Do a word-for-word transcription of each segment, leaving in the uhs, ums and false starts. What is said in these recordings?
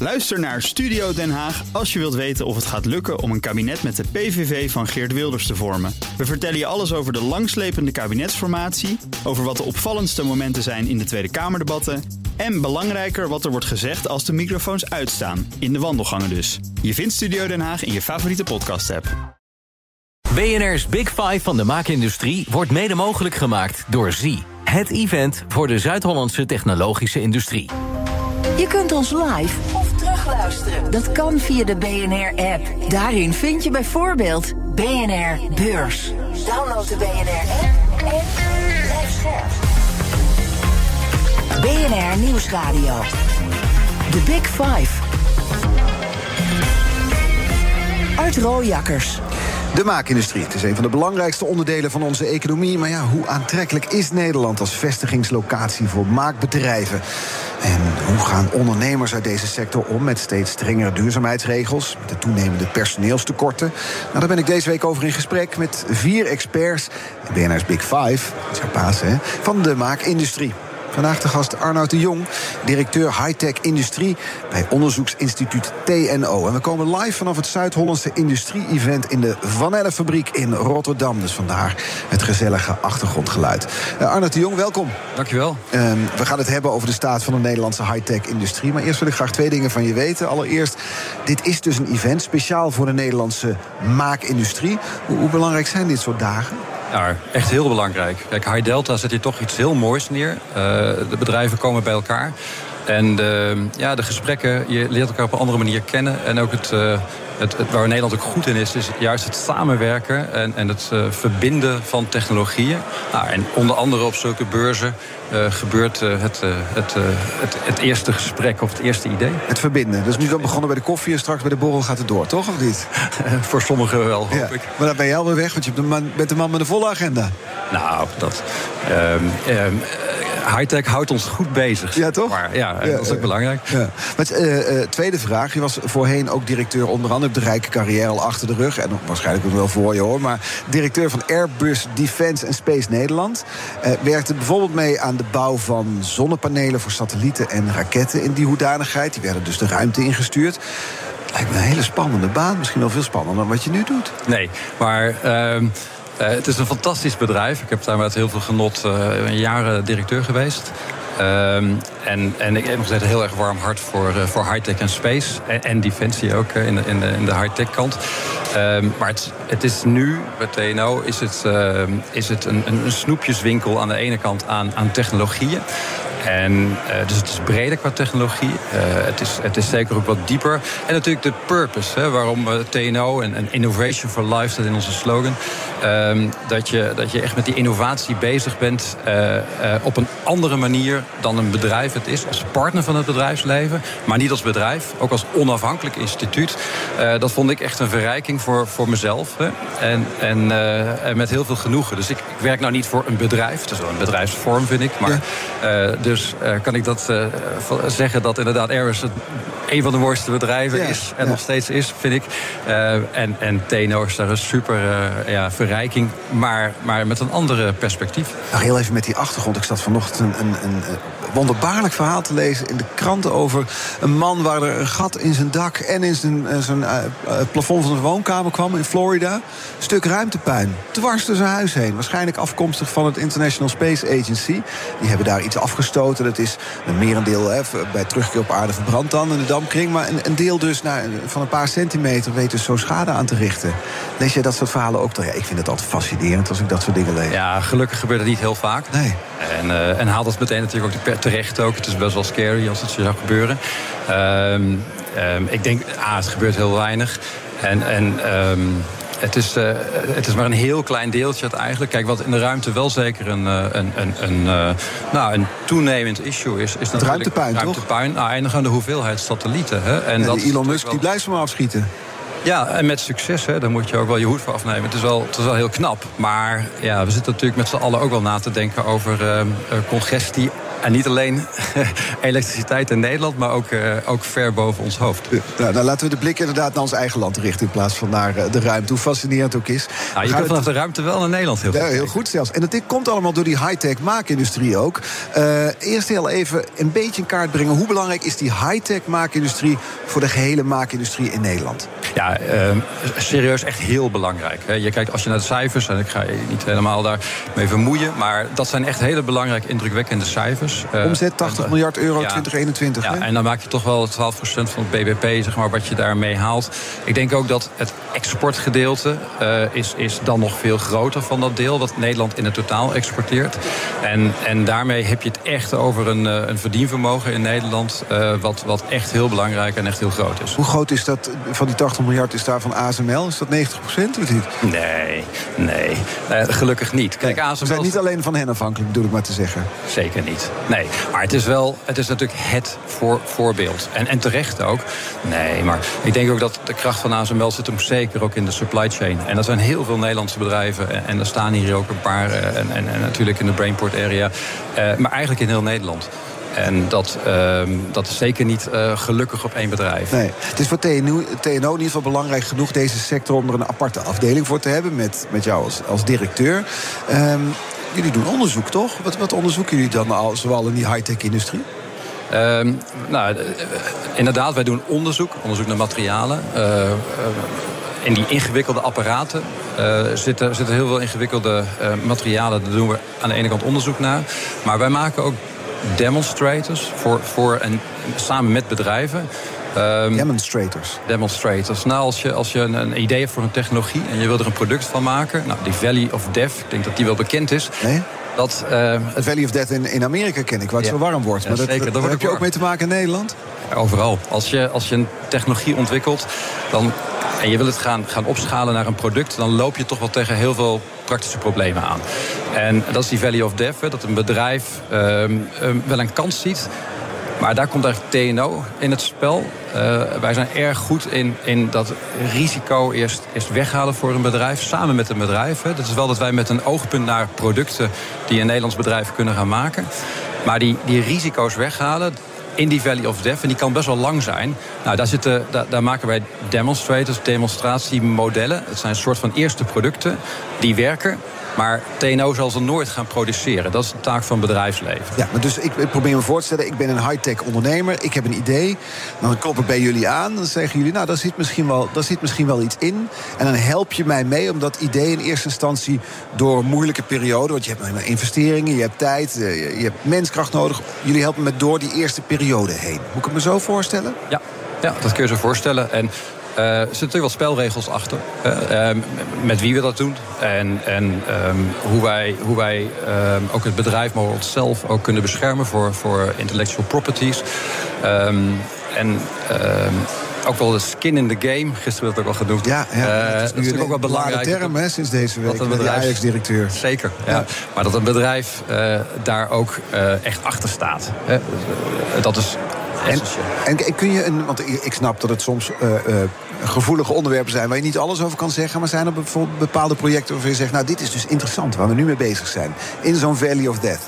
Luister naar Studio Den Haag als je wilt weten of het gaat lukken om een kabinet met de P V V van Geert Wilders te vormen. We vertellen je alles over de langslepende kabinetsformatie, over wat de opvallendste momenten zijn in de Tweede Kamerdebatten en belangrijker wat er wordt gezegd als de microfoons uitstaan, in de wandelgangen dus. Je vindt Studio Den Haag in je favoriete podcast-app. B N R's Big Five van de maakindustrie wordt mede mogelijk gemaakt door Z I. Het event voor de Zuid-Hollandse technologische industrie. Je kunt ons live of terugluisteren. Dat kan via de B N R-app. Daarin vind je bijvoorbeeld B N R Beurs. Download de B N R-app en blijf scherp. B N R Nieuwsradio. The Big Five. Art Rooijakkers. De maakindustrie. Het is een van de belangrijkste onderdelen van onze economie. Maar ja, hoe aantrekkelijk is Nederland als vestigingslocatie voor maakbedrijven? En hoe gaan ondernemers uit deze sector om met steeds strengere duurzaamheidsregels, met de toenemende personeelstekorten? Nou, daar ben ik deze week over in gesprek met vier experts, B N R's Big Five, dat is haar paas, hè, van de maakindustrie. Vandaag de gast Arnoud de Jong, directeur high-tech industrie bij onderzoeksinstituut T N O. En we komen live vanaf het Zuid-Hollandse industrie-event in de Van Elle fabriek in Rotterdam. Dus vandaar het gezellige achtergrondgeluid. Uh, Arnoud de Jong, welkom. Dankjewel. Uh, we gaan het hebben over de staat van de Nederlandse high-tech industrie. Maar eerst wil ik graag twee dingen van je weten. Allereerst, dit is dus een event speciaal voor de Nederlandse maakindustrie. Hoe, hoe belangrijk zijn dit soort dagen? Ja, echt heel belangrijk. Kijk, High Delta zet hier toch iets heel moois neer. Uh, de bedrijven komen bij elkaar. En de, ja, de gesprekken, je leert elkaar op een andere manier kennen. En ook het, uh, het, het waar Nederland ook goed in is, is juist het samenwerken en, en het uh, verbinden van technologieën. Nou, en onder andere op zulke beurzen uh, gebeurt uh, het, uh, het, uh, het, het eerste gesprek of het eerste idee. Het verbinden. Dus nu dan begonnen bij de koffie en straks bij de borrel gaat het door, toch? Of niet? Voor sommigen wel, hoop ja. ik. Maar dan ben je alweer weg, want je bent de man met een volle agenda. Nou, dat... Um, um, high-tech houdt ons goed bezig. Ja, toch? Maar, ja, ja, dat is ook ja. belangrijk. Ja. Maar uh, uh, tweede vraag. Je was voorheen ook directeur, onder andere, hebt de rijke carrière al achter de rug. En waarschijnlijk ook wel voor je, hoor. Maar directeur van Airbus Defence and Space Nederland. Uh, werkte bijvoorbeeld mee aan de bouw van zonnepanelen voor satellieten en raketten in die hoedanigheid. Die werden dus de ruimte ingestuurd. Lijkt me een hele spannende baan. Misschien wel veel spannender dan wat je nu doet. Nee, maar... Uh... Uh, het is een fantastisch bedrijf. Ik heb daar met heel veel genot uh, jaren directeur geweest. Um, en, en ik heb nog steeds een heel erg warm hart voor, uh, voor high-tech en space. En, en defensie ook uh, in, de, in, de, in de high-tech kant. Um, maar het, het is nu, bij T N O, is het, uh, is het een, een snoepjeswinkel aan de ene kant aan, aan technologieën. En, uh, dus het is breder qua technologie. Uh, het, is, het is zeker ook wat dieper. En natuurlijk de purpose, hè, waarom uh, T N O en, en Innovation for Life staat in onze slogan. Um, dat, je, dat je echt met die innovatie bezig bent uh, uh, op een andere manier dan een bedrijf het is. Als partner van het bedrijfsleven, maar niet als bedrijf. Ook als onafhankelijk instituut. Uh, dat vond ik echt een verrijking voor, voor mezelf. Hè. En, en, uh, en met heel veel genoegen. Dus ik, ik werk nou niet voor een bedrijf. Het is wel een bedrijfsvorm, vind ik. Maar ja. uh, Dus uh, kan ik dat uh, zeggen dat inderdaad Airbus het een van de mooiste bedrijven ja, is en ja. nog steeds is, vind ik. Uh, en, en T N O is daar een super uh, ja, verrijking, maar, maar met een andere perspectief. Nog heel even met die achtergrond. Ik zat vanochtend een, een, een wonderbaarlijk verhaal te lezen in de kranten over een man waar er een gat in zijn dak en in zijn, zijn uh, het plafond van zijn woonkamer kwam in Florida. Een stuk ruimtepuin. Dwars door zijn huis heen. Waarschijnlijk afkomstig van het International Space Agency. Die hebben daar iets afgestoten. Dat is een merendeel hè, bij terugkeer op aarde verbrandt dan in de dampkring. Maar een, een deel dus nou, van een paar centimeter weet dus zo schade aan te richten. Lees jij dat soort verhalen ook? Ja, ik vind het altijd fascinerend als ik dat soort dingen lees. Ja, gelukkig gebeurt het niet heel vaak. Nee. En, uh, en haal dat meteen natuurlijk ook terecht ook. Het is best wel scary als het zo zou gebeuren. Um, um, ik denk, ah, het gebeurt heel weinig. En... en um, Het is, uh, het is maar een heel klein deeltje eigenlijk. Kijk, wat in de ruimte wel zeker een, een, een, een, uh, nou, een toenemend issue is... is het ruimtepuin, ruimtepuin, toch? Nou, eindig aan de hoeveelheid satellieten. Hè? En ja, dat die Elon Musk wel... die blijft maar afschieten. Ja, en met succes, hè, daar moet je ook wel je hoed voor afnemen. Het is wel, het is wel heel knap. Maar ja, we zitten natuurlijk met z'n allen ook wel na te denken over uh, congestie En niet alleen elektriciteit in Nederland, maar ook, uh, ook ver boven ons hoofd. Nou, dan laten we de blik inderdaad naar ons eigen land richten in plaats van naar uh, de ruimte. Hoe fascinerend ook is. Nou, je kunt vanaf de ruimte wel naar Nederland heel goed. Ja, heel goed zelfs. En dat dit komt allemaal door die high-tech maakindustrie ook. Uh, eerst heel even een beetje in kaart brengen. Hoe belangrijk is die high-tech maakindustrie voor de gehele maakindustrie in Nederland? Ja, uh, serieus echt heel belangrijk. Je kijkt, als je naar de cijfers, en ik ga je niet helemaal daarmee vermoeien, maar dat zijn echt hele belangrijke, indrukwekkende cijfers. Omzet tachtig miljard euro ja, twintig eenentwintig. Ja, en dan maak je toch wel twaalf procent van het B B P, zeg maar, wat je daarmee haalt. Ik denk ook dat het exportgedeelte uh, is, is dan nog veel groter van dat deel, wat Nederland in het totaal exporteert. En, en daarmee heb je het echt over een, een verdienvermogen in Nederland, uh, wat, wat echt heel belangrijk en echt heel groot is. Hoe groot is dat van die tachtig miljard is daar van A S M L? Is dat negentig procent of niet? Nee, nee. Uh, gelukkig niet. Kijk, nee, A S M L... We zijn niet alleen van hen afhankelijk, bedoel ik maar te zeggen. Zeker niet. Nee, maar het is wel, het is natuurlijk het voor, voorbeeld. En, en terecht ook. Nee, maar ik denk ook dat de kracht van A S M L zit hem zeker ook in de supply chain. En dat zijn heel veel Nederlandse bedrijven. En, en er staan hier ook een paar. Uh, en, en, en natuurlijk in de Brainport area. Uh, maar eigenlijk in heel Nederland. En dat, uh, dat is zeker niet uh, gelukkig op één bedrijf. Nee, het is voor T N O in ieder geval belangrijk genoeg, deze sector, om er een aparte afdeling voor te hebben, met, met jou als, als directeur. Um, jullie doen onderzoek, toch? Wat, wat onderzoeken jullie dan al, zowel in die high-tech-industrie? Um, nou, uh, inderdaad, wij doen onderzoek, onderzoek naar materialen. Uh, uh, in die ingewikkelde apparaten uh, zitten, zitten heel veel ingewikkelde uh, materialen. Daar doen we aan de ene kant onderzoek naar. Maar wij maken ook demonstrators voor, voor en samen met bedrijven. Um, demonstrators? Demonstrators. Nou, als je, als je een, een idee hebt voor een technologie en je wilt er een product van maken, nou, die Valley of Death, ik denk dat die wel bekend is. Nee? Dat, uh, het Valley of Death in, in Amerika ken ik, waar het ja. zo warm wordt. Maar ja, dat, zeker, dat, daar heb je ook mee te maken in Nederland? Ja, overal. Als je, als je een technologie ontwikkelt dan, en je wil het gaan, gaan opschalen naar een product, dan loop je toch wel tegen heel veel praktische problemen aan. En dat is die Valley of Death, dat een bedrijf um, um, wel een kans ziet. Maar daar komt eigenlijk T N O in het spel. Uh, wij zijn erg goed in, in dat risico eerst, eerst weghalen voor een bedrijf, samen met een bedrijf. Hè. Dat is wel dat wij met een oogpunt naar producten die een Nederlands bedrijf kunnen gaan maken. Maar die, die risico's weghalen in die Valley of Death, en die kan best wel lang zijn. Nou, daar, zitten, daar, daar maken wij demonstrators, demonstratiemodellen. Het zijn een soort van eerste producten die werken. Maar T N O zal ze nooit gaan produceren. Dat is de taak van het bedrijfsleven. Ja, maar dus ik, ik probeer me voor te stellen, ik ben een high-tech ondernemer, ik heb een idee, dan klop ik bij jullie aan, dan zeggen jullie, nou, daar zit misschien wel, daar zit misschien wel iets in. En dan help je mij mee om dat idee in eerste instantie door een moeilijke periode, want je hebt investeringen, je hebt tijd, je hebt menskracht nodig. Jullie helpen me door die eerste periode heen. Moet ik het me zo voorstellen? Ja, ja, dat kun je zo voorstellen. En Uh, er zitten natuurlijk wel spelregels achter. Uh, uh, met wie we dat doen. En, en um, hoe wij, hoe wij um, ook het bedrijf, maar onszelf ook kunnen beschermen voor, voor intellectual properties. Um, en um, ook wel de skin in the game. Gisteren werd het ook al genoemd. Ja, ja, uh, dat is, dat is natuurlijk ook wel belangrijk. term, hè, sinds deze week. Dat een bedrijf, de Ajax-directeur. Zeker, ja. Ja. Maar dat een bedrijf uh, daar ook uh, echt achter staat. Hè. Dat is En, en kun je een, want ik snap dat het soms uh, uh, gevoelige onderwerpen zijn waar je niet alles over kan zeggen, maar zijn er bijvoorbeeld bepaalde projecten waarvan je zegt, nou, dit is dus interessant waar we nu mee bezig zijn in zo'n Valley of Death?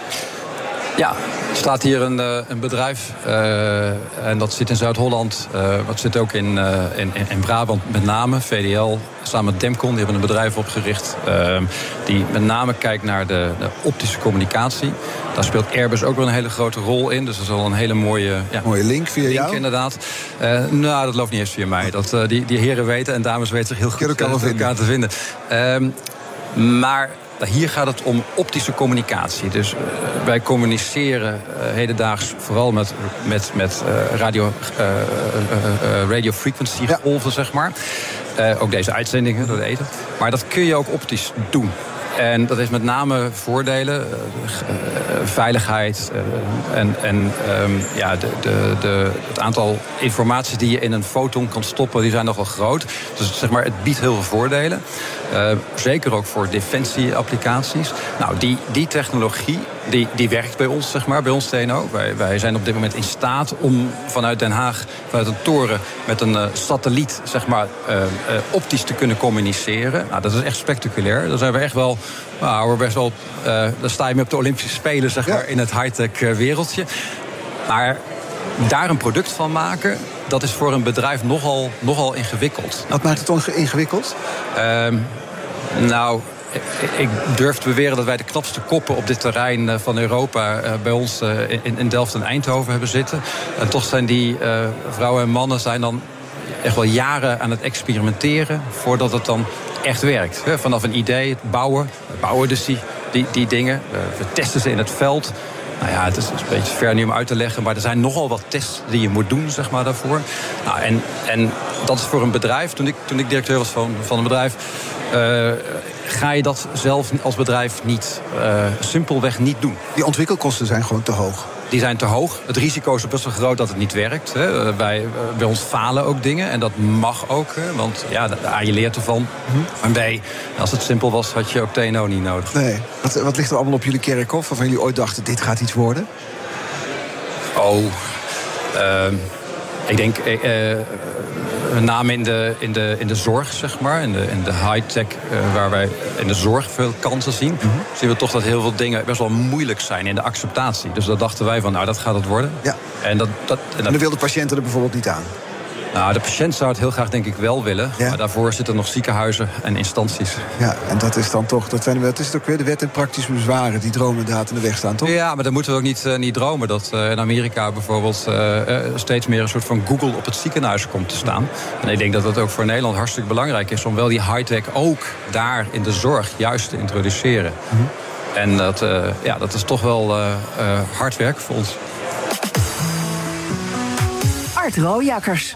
Ja, er staat hier een, uh, een bedrijf uh, en dat zit in Zuid-Holland. Uh, dat zit ook in, uh, in, in Brabant met name. V D L samen met Demcon, die hebben een bedrijf opgericht uh, die met name kijkt naar de, de optische communicatie. Daar speelt Airbus ook wel een hele grote rol in. Dus dat is wel een hele mooie, ja, mooie link via link, jou? Inderdaad. Uh, nou, dat loopt niet eens via mij. Dat, uh, die, die heren weten en dames weten zich heel goed elkaar, uh, elkaar te vinden. Uh, maar hier gaat het om optische communicatie. Dus uh, wij communiceren uh, hedendaags vooral met, met, met uh, radio, uh, uh, uh, radio frequency golven, ja, zeg maar. Uh, ook deze uitzendingen door de ether. Maar dat kun je ook optisch doen. En dat heeft met name voordelen, uh, uh, veiligheid uh, en, en um, ja, de, de, de, het aantal informaties die je in een foton kan stoppen, die zijn nogal groot. Dus zeg maar, het biedt heel veel voordelen. Uh, zeker ook voor defensieapplicaties. Nou, die, die technologie die, die werkt bij ons, zeg maar, bij ons T N O. Wij, wij zijn op dit moment in staat om vanuit Den Haag, vanuit een toren met een uh, satelliet, zeg maar, uh, uh, optisch te kunnen communiceren. Nou, dat is echt spectaculair. Daar zijn we echt wel, nou, best wel, uh, daar sta je mee op de Olympische Spelen, zeg maar, ja. in het high-tech uh, wereldje. Maar daar een product van maken, dat is voor een bedrijf nogal, nogal ingewikkeld. Wat maakt het dan ingewikkeld? Uh, nou, ik durf te beweren dat wij de knapste koppen op dit terrein van Europa uh, bij ons uh, in, in Delft en Eindhoven hebben zitten. En toch zijn die uh, vrouwen en mannen zijn dan echt wel jaren aan het experimenteren voordat het dan echt werkt. Vanaf een idee, het bouwen, we bouwen dus die, die, die dingen. We testen ze in het veld. Nou ja, het is een beetje ver nu om uit te leggen, maar er zijn nogal wat tests die je moet doen, zeg maar, daarvoor. Nou, en, en dat is voor een bedrijf, toen ik, toen ik directeur was van, van een bedrijf, uh, ga je dat zelf als bedrijf niet, uh, simpelweg niet doen. Die ontwikkelkosten zijn gewoon te hoog. Die zijn te hoog. Het risico is best wel groot dat het niet werkt. Hè. Bij, bij ons falen ook dingen. En dat mag ook. Hè. Want ja, daar je leert ervan. Maar nee, als het simpel was, had je ook T N O niet nodig. Nee. Wat, wat ligt er allemaal op jullie kerkhof waarvan jullie ooit dachten, dit gaat iets worden? Oh, uh, ik denk... Uh, Met name in de, in, de, in de zorg, zeg maar. In de, in de high-tech, uh, waar wij in de zorg veel kansen zien. Mm-hmm. Zien we toch dat heel veel dingen best wel moeilijk zijn in de acceptatie. Dus dat dachten wij van, nou, dat gaat het worden. Ja. En, dat, dat, en, dat... en dan wil de patiënt er bijvoorbeeld niet aan? Nou, de patiënt zou het heel graag, denk ik, wel willen. Ja. Maar daarvoor zitten nog ziekenhuizen en instanties. Ja, en dat is dan toch, dat, zijn, dat is ook weer de wet en praktische bezwaren die dromen inderdaad in de weg staan, toch? Ja, maar dan moeten we ook niet, uh, niet dromen dat uh, in Amerika bijvoorbeeld uh, uh, steeds meer een soort van Google op het ziekenhuis komt te staan. En ik denk dat het ook voor Nederland hartstikke belangrijk is om wel die high-tech ook daar in de zorg juist te introduceren. Mm-hmm. En dat, uh, ja, dat is toch wel uh, uh, hard werk voor ons. Art Rooijakkers.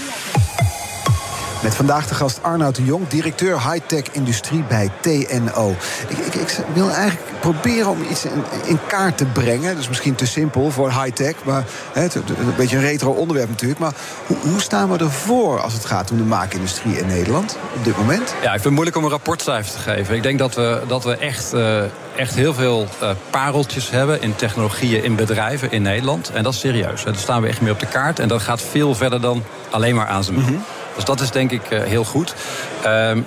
Met vandaag de gast Arnoud de Jong, directeur high-tech industrie bij T N O. Ik, ik, ik wil eigenlijk proberen om iets in, in kaart te brengen. Dat is misschien te simpel voor high-tech, maar hè, het, het, een beetje een retro onderwerp natuurlijk. Maar hoe, hoe staan we ervoor als het gaat om de maakindustrie in Nederland op dit moment? Ja, ik vind het moeilijk om een rapportcijfer te geven. Ik denk dat we, dat we echt, uh, echt heel veel uh, pareltjes hebben in technologieën, in bedrijven in Nederland. En dat is serieus. Hè. Daar staan we echt mee op de kaart. En dat gaat veel verder dan alleen maar aan zijn. Mm-hmm. Dus dat is denk ik uh, heel goed. Um,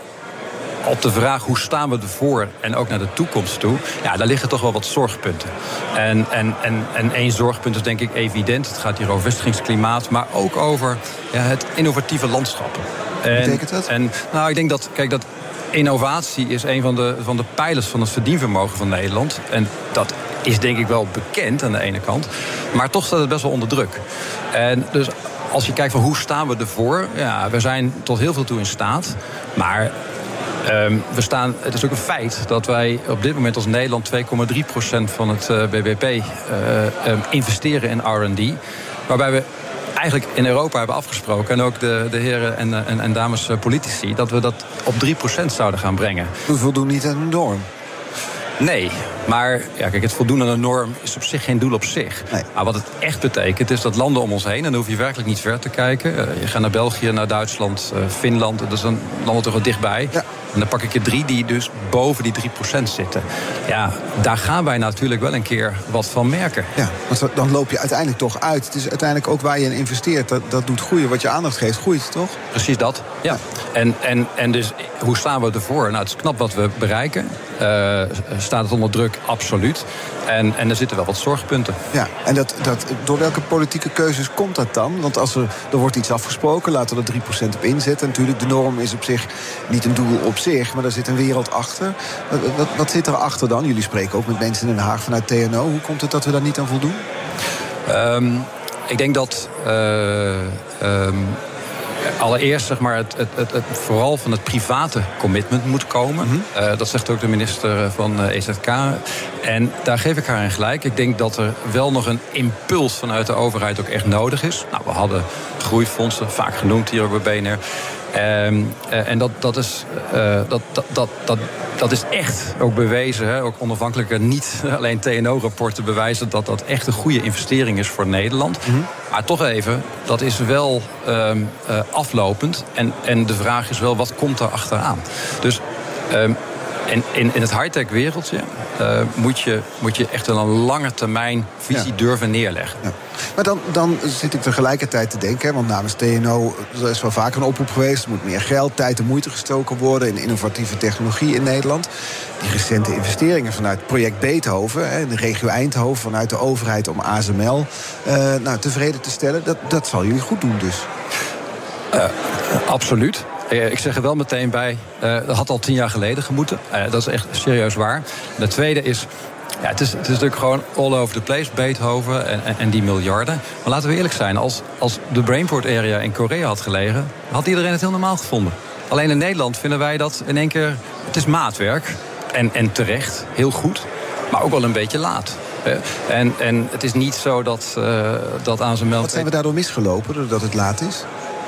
op de vraag hoe staan we ervoor en ook naar de toekomst toe, ja, daar liggen toch wel wat zorgpunten. En, en, en, en één zorgpunt is denk ik evident. Het gaat hier over vestigingsklimaat, maar ook over ja, het innovatieve landschap. Wat betekent dat? En, nou, ik denk dat, kijk, dat innovatie is een van de, van de pijlers van het verdienvermogen van Nederland. En dat is denk ik wel bekend aan de ene kant. Maar toch staat het best wel onder druk. En dus als je kijkt van hoe staan we ervoor, ja, we zijn tot heel veel toe in staat. Maar um, we staan, het is ook een feit dat wij op dit moment als Nederland twee komma drie procent van het uh, B B P uh, um, investeren in R en D. Waarbij we eigenlijk in Europa hebben afgesproken, en ook de, de heren en, en, en dames politici, dat we dat op drie procent zouden gaan brengen. We voldoen niet aan de norm. Nee, maar ja, kijk, het voldoen aan een norm is op zich geen doel op zich. Nee. Maar wat het echt betekent is dat landen om ons heen, en dan hoef je werkelijk niet ver te kijken. Uh, je gaat naar België, naar Duitsland, uh, Finland, dat is een landen toch wel dichtbij. Ja. En dan pak ik er drie die dus boven die drie procent zitten. Ja, daar gaan wij natuurlijk wel een keer wat van merken. Ja, want dan loop je uiteindelijk toch uit. Het is uiteindelijk ook waar je in investeert. Dat, dat doet groeien. Wat je aandacht geeft, groeit, toch? Precies dat, ja. En, en, en dus, hoe staan we ervoor? Nou, het is knap wat we bereiken. Uh, staat het onder druk? Absoluut. En, en er zitten wel wat zorgpunten. Ja, en dat, dat, door welke politieke keuzes komt dat dan? Want als er, er wordt iets afgesproken, laten we er drie procent op inzetten. Natuurlijk, de norm is op zich niet een doel op zich, maar daar zit een wereld achter. Wat, wat, wat zit erachter dan? Jullie spreken ook met mensen in Den Haag vanuit T N O. Hoe komt het dat we daar niet aan voldoen? Um, ik denk dat Uh, um, allereerst zeg maar, het, het, het, het vooral van het private commitment moet komen. Mm-hmm. Uh, dat zegt ook de minister van uh, E Z K. En daar geef ik haar in gelijk. Ik denk dat er wel nog een impuls vanuit de overheid ook echt nodig is. Nou, we hadden groeifondsen, vaak genoemd hier ook bij B N R. Um, uh, en dat, dat, is, uh, dat, dat, dat, dat, dat is echt ook bewezen, hè, ook onafhankelijke, niet alleen T N O-rapporten bewijzen dat dat echt een goede investering is voor Nederland. Mm-hmm. Maar toch even, dat is wel um, uh, aflopend. En, en de vraag is wel, wat komt daar achteraan? Dus Um, En in, in het high-tech wereldje uh, moet, je, moet je echt een lange termijn visie ja. durven neerleggen. Ja. Maar dan, dan zit ik tegelijkertijd te denken, want namens T N O er is wel vaker een oproep geweest. Er moet meer geld, tijd en moeite gestoken worden in innovatieve technologie in Nederland. Die recente investeringen vanuit project Beethoven, in de regio Eindhoven, vanuit de overheid om A S M L uh, nou, tevreden te stellen, dat, dat zal jullie goed doen dus. Uh, absoluut. Ik zeg er wel meteen bij, uh, dat had al tien jaar geleden gemoeten. Uh, dat is echt serieus waar. De tweede is, ja, het is, het is natuurlijk gewoon all over the place, Beethoven en, en, en die miljarden. Maar laten we eerlijk zijn, als, als de Brainport Area in Korea had gelegen, had iedereen het heel normaal gevonden. Alleen in Nederland vinden wij dat in één keer, het is maatwerk. En, en terecht, heel goed, maar ook wel een beetje laat. Uh, en, en het is niet zo dat, uh, dat A S M L... Wat zijn we daardoor misgelopen, doordat het laat is?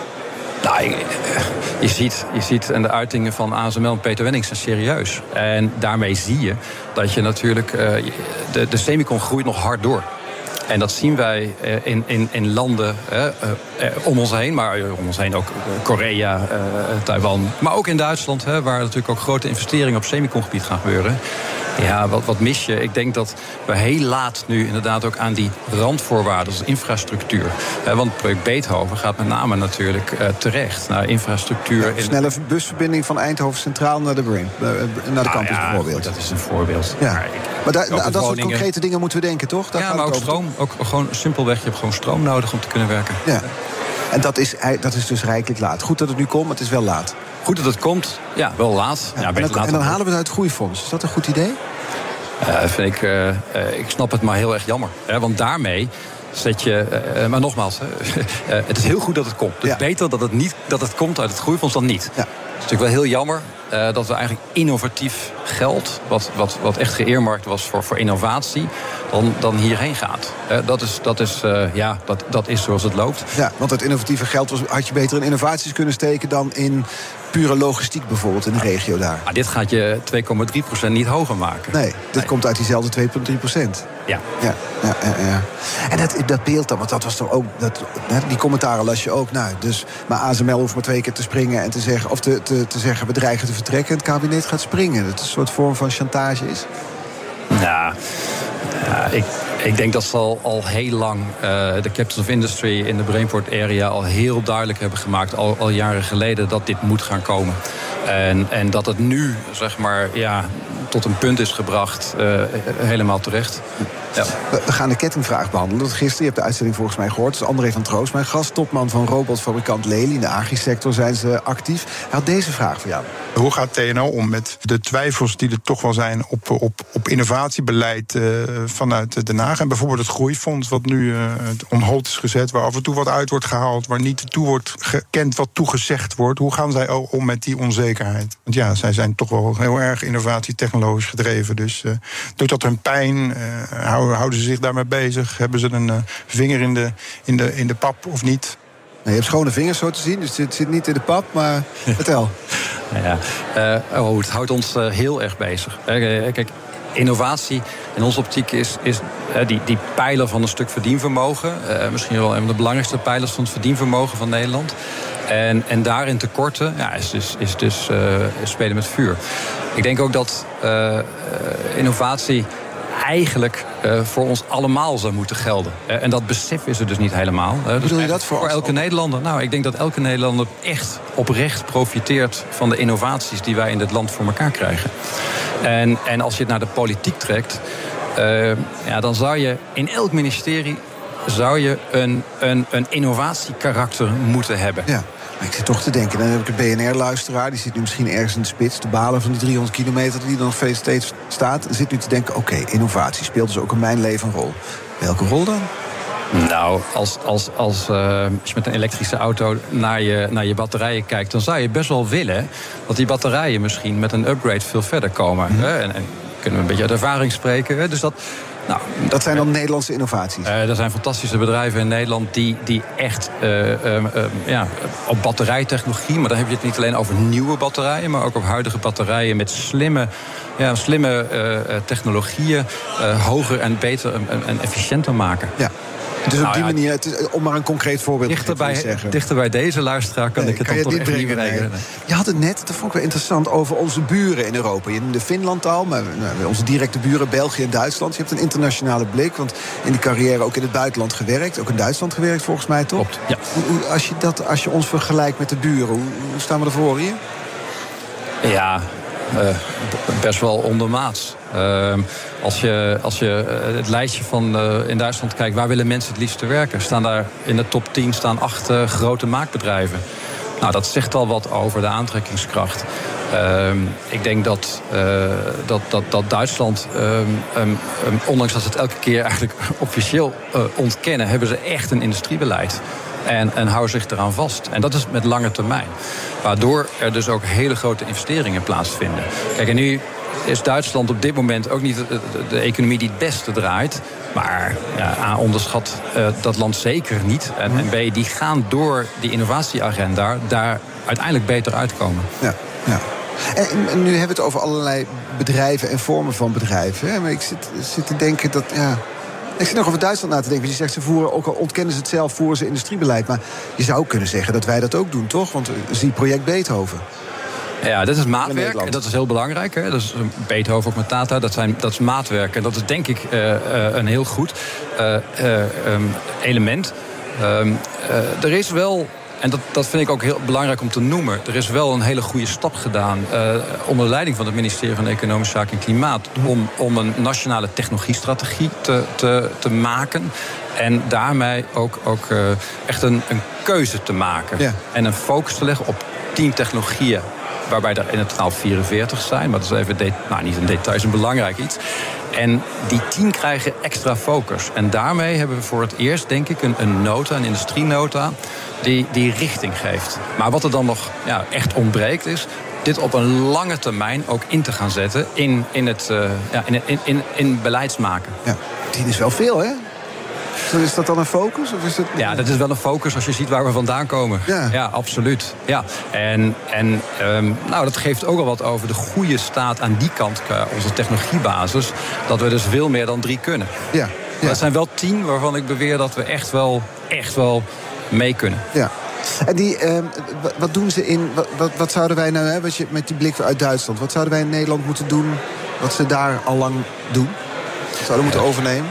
Nou, je, je, ziet, je ziet, en de uitingen van A S M L en Peter Wennink zijn serieus. En daarmee zie je dat je natuurlijk... Uh, de, de semicon groeit nog hard door. En dat zien wij in, in, in landen eh, eh, om ons heen, maar om ons heen ook Korea, eh, Taiwan. Maar ook in Duitsland, hè, waar natuurlijk ook grote investeringen op semicongebied gaan gebeuren. Ja, wat, wat mis je? Ik denk dat we heel laat nu inderdaad ook aan die randvoorwaarden, dus infrastructuur. Eh, want het project Beethoven gaat met name natuurlijk eh, terecht naar infrastructuur. Ja, snelle in... busverbinding van Eindhoven Centraal naar de Brain, naar de nou, campus ja, bijvoorbeeld. Dat is een voorbeeld. Ja. Maar, maar da, da, dat soort concrete dingen moeten we denken, toch? Daar ja, gaat maar het ook over. stroom. Ook gewoon simpelweg, je hebt gewoon stroom nodig om te kunnen werken. Ja. En dat is, dat is dus rijkelijk laat. Goed dat het nu komt, maar het is wel laat. Goed dat het komt, ja, wel laat. Ja, ja, en, dan, laat en dan halen we het uit het groeifonds. Is dat een goed idee? Uh, vind ik, uh, uh, ik snap het maar heel erg jammer. Hè, want daarmee zet je... Uh, maar nogmaals, uh, het is heel goed dat het komt. Het is ja. beter dat het, niet, dat het komt uit het groeifonds dan niet. Ja. Het is natuurlijk wel heel jammer uh, dat we eigenlijk innovatief geld... wat, wat, wat echt geëermarkt was voor, voor innovatie... dan, dan hierheen gaat. Uh, dat, is, dat, is, uh, ja, dat, dat is zoals het loopt. Ja, want het innovatieve geld was, had je beter in innovaties kunnen steken... dan in pure logistiek bijvoorbeeld in de regio daar. Maar dit gaat je twee komma drie procent niet hoger maken. Nee, dit nee. komt uit diezelfde twee komma drie procent. Ja. Ja, ja, ja, ja. En dat, dat beeld dan, want dat was toch ook... Dat, die commentaren las je ook. Nou, dus, maar A S M L hoeft maar twee keer te springen en te zeggen... of te, te, te zeggen, we dreigen te vertrekken en het kabinet gaat springen. Dat het een soort vorm van chantage is. Nou, ja, ik... Ik denk dat ze al, al heel lang uh, de Captains of Industry in de Brainport Area al heel duidelijk hebben gemaakt, al, al jaren geleden, dat dit moet gaan komen. En, en dat het nu, zeg maar, ja, tot een punt is gebracht, uh, helemaal terecht. Ja. We gaan de kettingvraag behandelen. Gisteren, je hebt de uitzending volgens mij gehoord. Dat is André van Troost, mijn gast, topman van robotfabrikant Lely. In de agri-sector zijn ze actief. Hij had deze vraag voor jou. Hoe gaat T N O om met de twijfels die er toch wel zijn op, op, op innovatiebeleid uh, vanuit Den Haag? En bijvoorbeeld het groeifonds wat nu uh, on hold is gezet, waar af en toe wat uit wordt gehaald, waar niet toe wordt gekend wat toegezegd wordt. Hoe gaan zij om met die onzekerheid? Want ja, zij zijn toch wel heel erg innovatietechnologisch gedreven. Dus uh, doet dat hun pijn? Uh, houden, houden ze zich daarmee bezig? Hebben ze een uh, vinger in de, in, de, in de pap of niet? Nee, je hebt schone vingers zo te zien, dus het zit niet in de pap, maar vertel. Ja, uh, oh, het houdt ons uh, heel erg bezig. Uh, kijk, innovatie in onze optiek is, is uh, die, die pijler van een stuk verdienvermogen. Uh, misschien wel een van de belangrijkste pijlers van het verdienvermogen van Nederland. En, en daarin tekorten ja, is dus, is dus uh, spelen met vuur. Ik denk ook dat uh, uh, innovatie eigenlijk uh, voor ons allemaal zou moeten gelden. Uh, en dat besef is er dus niet helemaal. Uh, Hoe dus bedoel je dat voor, voor elke Nederlander? Nou, ik denk dat elke Nederlander echt oprecht profiteert van de innovaties die wij in dit land voor elkaar krijgen. En, en als je het naar de politiek trekt, uh, ja, dan zou je in elk ministerie zou je een, een, een innovatiekarakter moeten hebben. Ja. Ik zit toch te denken, dan heb ik een B N R-luisteraar... die zit nu misschien ergens in de spits, de balen van die driehonderd kilometer... die er nog veel steeds staat, en zit nu te denken... oké, okay, innovatie speelt dus ook in mijn leven een rol. Welke rol dan? Nou, als, als, als, uh, als je met een elektrische auto naar je, naar je batterijen kijkt... dan zou je best wel willen dat die batterijen misschien met een upgrade veel verder komen. Mm-hmm. Hè? En, en kunnen we een beetje uit ervaring spreken. Hè? Dus dat... Nou, dat zijn dan Nederlandse innovaties? Uh, er zijn fantastische bedrijven in Nederland die, die echt uh, uh, uh, ja, op batterijtechnologie... maar dan heb je het niet alleen over nieuwe batterijen... maar ook op huidige batterijen met slimme, ja, slimme uh, technologieën... Uh, hoger en beter en, en efficiënter maken. Ja. Dus op Nou die ja, manier, het is, om maar een concreet voorbeeld dichter te bij, zeggen. dichter bij deze luisteraar kan Nee, ik het kan dan je toch het echt niet niet brengen, brengen. nee. Je had het net, dat vond ik wel interessant, over onze buren in Europa. Je noemde Finland al, maar nou, onze directe buren België en Duitsland. Je hebt een internationale blik, want in die carrière ook in het buitenland gewerkt. Ook in Duitsland gewerkt, volgens mij, toch? Klopt, ja. Hoe, hoe, als, je dat, als je ons vergelijkt met de buren, hoe, hoe staan we ervoor hier? Ja, uh, best wel ondermaats. Uh, als je, als je uh, het lijstje van uh, in Duitsland kijkt, waar willen mensen het liefste werken? Staan daar in de top tien staan acht uh, grote maakbedrijven. Nou, dat zegt al wat over de aantrekkingskracht. Uh, ik denk dat, uh, dat, dat, dat Duitsland, um, um, um, ondanks dat ze het elke keer eigenlijk officieel uh, ontkennen, hebben ze echt een industriebeleid. En, en hou zich eraan vast. En dat is met lange termijn. Waardoor er dus ook hele grote investeringen plaatsvinden. Kijk, en nu is Duitsland op dit moment ook niet de, de, de economie die het beste draait. Maar ja, A, onderschat uh, dat land zeker niet. En, en B, die gaan door die innovatieagenda daar uiteindelijk beter uitkomen. Ja, ja. En, en nu hebben we het over allerlei bedrijven en vormen van bedrijven. Hè? Maar ik zit, zit te denken dat... Ja, ik zit nog over Duitsland na te denken. Want je zegt, ze voeren, ook al ontkennen ze het zelf, voeren ze industriebeleid. Maar je zou kunnen zeggen dat wij dat ook doen, toch? Want zie project Beethoven. Ja, dat is maatwerk en dat is heel belangrijk. Hè? Dat is Beethoven ook met Tata, dat, zijn, dat is maatwerk. En dat is denk ik uh, uh, een heel goed uh, uh, um, element. Um, uh, er is wel... En dat, dat vind ik ook heel belangrijk om te noemen. Er is wel een hele goede stap gedaan uh, onder leiding van het ministerie van Economische Zaken en Klimaat om, om een nationale technologiestrategie te, te, te maken. En daarmee ook, ook uh, echt een, een keuze te maken. Ja. En een focus te leggen op tien technologieën. Waarbij er in het totaal vierenveertig zijn. Maar dat is even de, nou, niet een detail, is een belangrijk iets. En die tien krijgen extra focus. En daarmee hebben we voor het eerst, denk ik, een, een nota, een industrienota, die, die richting geeft. Maar wat er dan nog ja, echt ontbreekt is dit op een lange termijn ook in te gaan zetten in, in, het, uh, ja, in, in, in, in beleidsmaken. Ja, tien is wel veel, hè? Is dat dan een focus? Of is het... Ja, dat is wel een focus als je ziet waar we vandaan komen. Ja, ja absoluut. Ja. En, en um, nou, dat geeft ook al wat over de goede staat aan die kant, uh, onze technologiebasis, dat we dus veel meer dan drie kunnen. Ja. Ja. Dat zijn wel tien waarvan ik beweer dat we echt wel, echt wel mee kunnen. Ja. En die, uh, wat doen ze in... Wat, wat, wat zouden wij nou, hè, wat je, met die blik uit Duitsland, wat zouden wij in Nederland moeten doen wat ze daar al lang doen? Zouden moeten overnemen?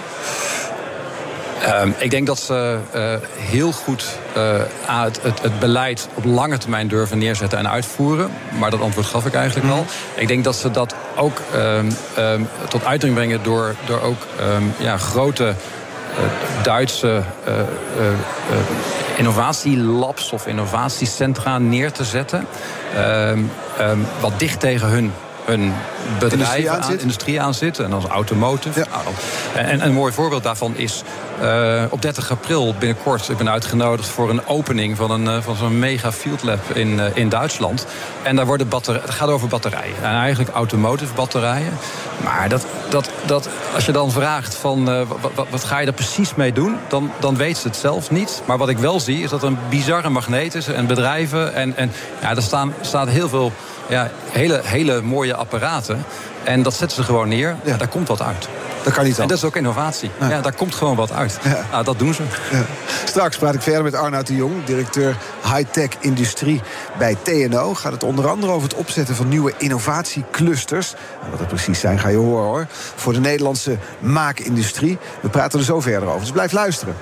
Um, ik denk dat ze uh, heel goed uh, het, het, het beleid op lange termijn durven neerzetten en uitvoeren. Maar dat antwoord gaf ik eigenlijk mm. al. Ik denk dat ze dat ook um, um, tot uiting brengen door, door ook um, ja, grote uh, Duitse uh, uh, uh, innovatielabs of innovatiecentra neer te zetten. Um, um, wat dicht tegen hun hun bedrijven aan, industrie aan zitten. En als automotive. Ja. Nou, en, en een mooi voorbeeld daarvan is uh, op dertig april binnenkort. Ik ben uitgenodigd voor een opening van, een, uh, van zo'n mega field lab in, uh, in Duitsland. En daar worden batterijen. Het gaat over batterijen. En eigenlijk automotive batterijen. Maar dat, dat, dat, als je dan vraagt van uh, wat, wat, wat ga je er precies mee doen, dan, dan weet ze het zelf niet. Maar wat ik wel zie is dat er een bizarre magneet is en bedrijven. En, en ja, er staan, staat heel veel ja, hele, hele mooie apparaten. En dat zetten ze gewoon neer. Ja. Daar komt wat uit. Dat kan niet en dat is ook innovatie. Ja. Ja, daar komt gewoon wat uit. Ja. Nou, dat doen ze. Ja. Straks praat ik verder met Arnoud de Jong, directeur high-tech industrie bij T N O. Gaat het onder andere over het opzetten van nieuwe innovatieclusters. En wat dat precies zijn, ga je horen hoor. Voor de Nederlandse maakindustrie. We praten er zo verder over. Dus blijf luisteren.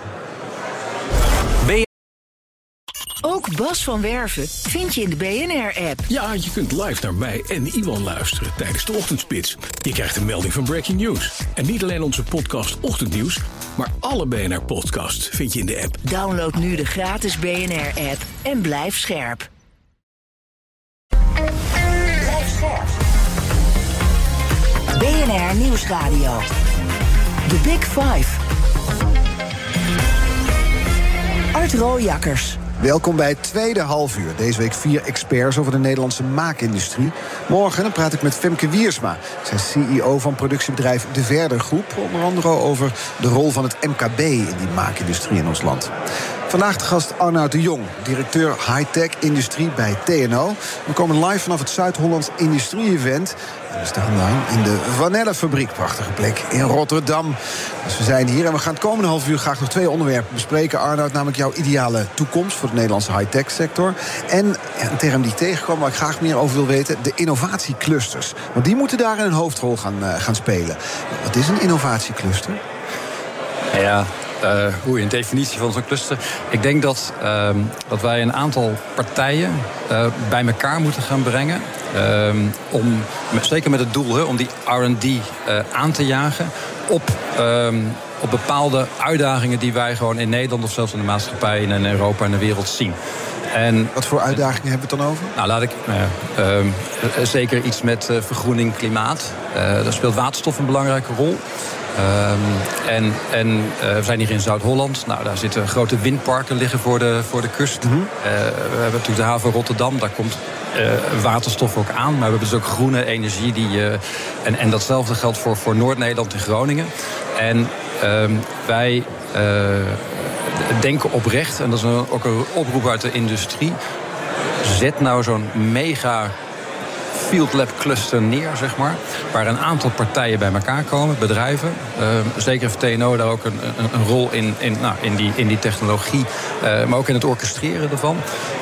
Ook Bas van Werven vind je in de B N R-app. Ja, je kunt live naar mij en Iwan luisteren tijdens de ochtendspits. Je krijgt een melding van Breaking News. En niet alleen onze podcast Ochtendnieuws, maar alle B N R-podcasts vind je in de app. Download nu de gratis B N R-app en blijf scherp. Blijf scherp. B N R Nieuwsradio. The Big Five. Art Rooijakkers. Welkom bij het tweede halfuur. Deze week vier experts over de Nederlandse maakindustrie. Morgen dan praat ik met Femke Wiersma. Zij is C E O van productiebedrijf De Verder Groep. Onder andere over de rol van het M K B in die maakindustrie in ons land. Vandaag de gast Arnoud de Jong, directeur high-tech industrie bij T N O. We komen live vanaf het Zuid-Hollands Industrie-event. We staan dan in de Vanellenfabriek, prachtige plek in Rotterdam. Dus we zijn hier en we gaan het komende half uur graag nog twee onderwerpen bespreken. Arnoud, namelijk jouw ideale toekomst voor de Nederlandse high-tech sector. En een term die tegenkwam waar ik graag meer over wil weten, de innovatieclusters. Want die moeten daar een hoofdrol gaan, uh, gaan spelen. Wat is een innovatiecluster? Ja, uh, hoe een definitie van zo'n cluster. Ik denk dat, uh, dat wij een aantal partijen uh, bij elkaar moeten gaan brengen. Uh, om, zeker met het doel hè, om die R en D uh, aan te jagen op, uh, op bepaalde uitdagingen die wij gewoon in Nederland of zelfs in de maatschappij en in Europa en de wereld zien. En, wat voor uitdagingen hebben we het dan over? Nou, laat ik nou ja, uh, zeker iets met uh, vergroening, klimaat. Uh, daar speelt waterstof een belangrijke rol. Um, en en uh, we zijn hier in Zuid-Holland. Nou, daar zitten grote windparken liggen voor de, voor de kust. Mm-hmm. uh, we hebben natuurlijk de haven Rotterdam. Daar komt uh, waterstof ook aan. Maar we hebben dus ook groene energie. Die, uh, en, en datzelfde geldt voor, voor Noord-Nederland en Groningen. En um, wij uh, denken oprecht, en dat is een, ook een oproep uit de industrie, zet nou zo'n mega Field Lab cluster neer, zeg maar, waar een aantal partijen bij elkaar komen, bedrijven. Uh, zeker heeft T N O daar ook een, een, een rol in, in, nou, in, die, in die technologie, uh, maar ook in het orchestreren ervan.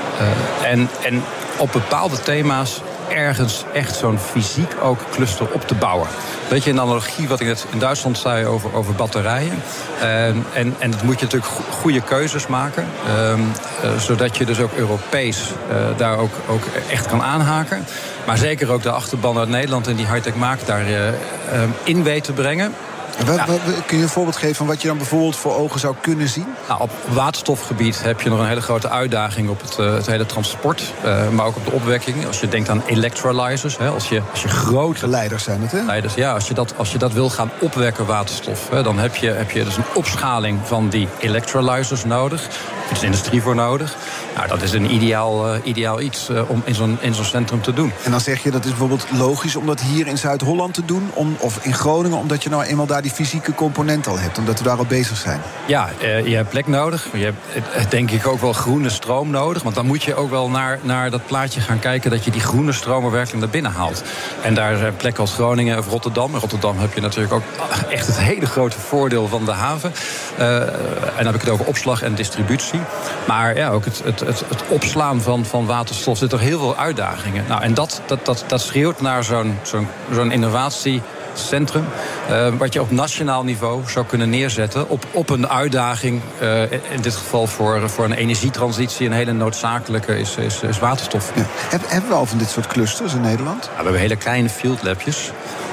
Uh, en, en op bepaalde thema's ergens echt zo'n fysiek ook cluster op te bouwen. Beetje een analogie wat ik net in Duitsland zei over, over batterijen. Uh, en, en dat moet je natuurlijk goede keuzes maken. Uh, uh, zodat je dus ook Europees uh, daar ook, ook echt kan aanhaken. Maar zeker ook de achterban uit Nederland en die high-tech maakt daar uh, uh, in weet te brengen. Wat, ja. wat, kun je een voorbeeld geven van wat je dan bijvoorbeeld voor ogen zou kunnen zien? Nou, op waterstofgebied heb je nog een hele grote uitdaging op het, uh, het hele transport. Uh, maar ook op de opwekking. Als je denkt aan electrolyzers. Hè, als je, als je grote leiders zijn het, hè? Leiders, ja, als je, dat, als je dat wil gaan opwekken, waterstof. Hè, dan heb je, heb je dus een opschaling van die electrolyzers nodig. Er is industrie voor nodig. Nou, dat is een ideaal, uh, ideaal iets uh, om in zo'n, in zo'n centrum te doen. En dan zeg je dat is bijvoorbeeld logisch om dat hier in Zuid-Holland te doen, om, of in Groningen, omdat je nou eenmaal daar die fysieke component al hebt, omdat we daar al bezig zijn. Ja, uh, je hebt plek nodig. Je hebt uh, denk ik ook wel groene stroom nodig. Want dan moet je ook wel naar, naar dat plaatje gaan kijken dat je die groene stroom er werkelijk naar binnen haalt. En daar zijn plekken als Groningen of Rotterdam. In Rotterdam heb je natuurlijk ook echt het hele grote voordeel van de haven. Uh, en dan heb ik het over opslag en distributie. Maar ja, ook het, het, het, het opslaan van, van waterstof zit er heel veel uitdagingen. Nou, en dat, dat, dat, dat schreeuwt naar zo'n, zo'n, zo'n innovatiecentrum. Uh, wat je op nationaal niveau zou kunnen neerzetten op, op een uitdaging. Uh, in dit geval voor, voor een energietransitie. Een hele noodzakelijke is, is, is waterstof. Ja. Hebben we al van dit soort clusters in Nederland? Ja, we hebben hele kleine field labjes.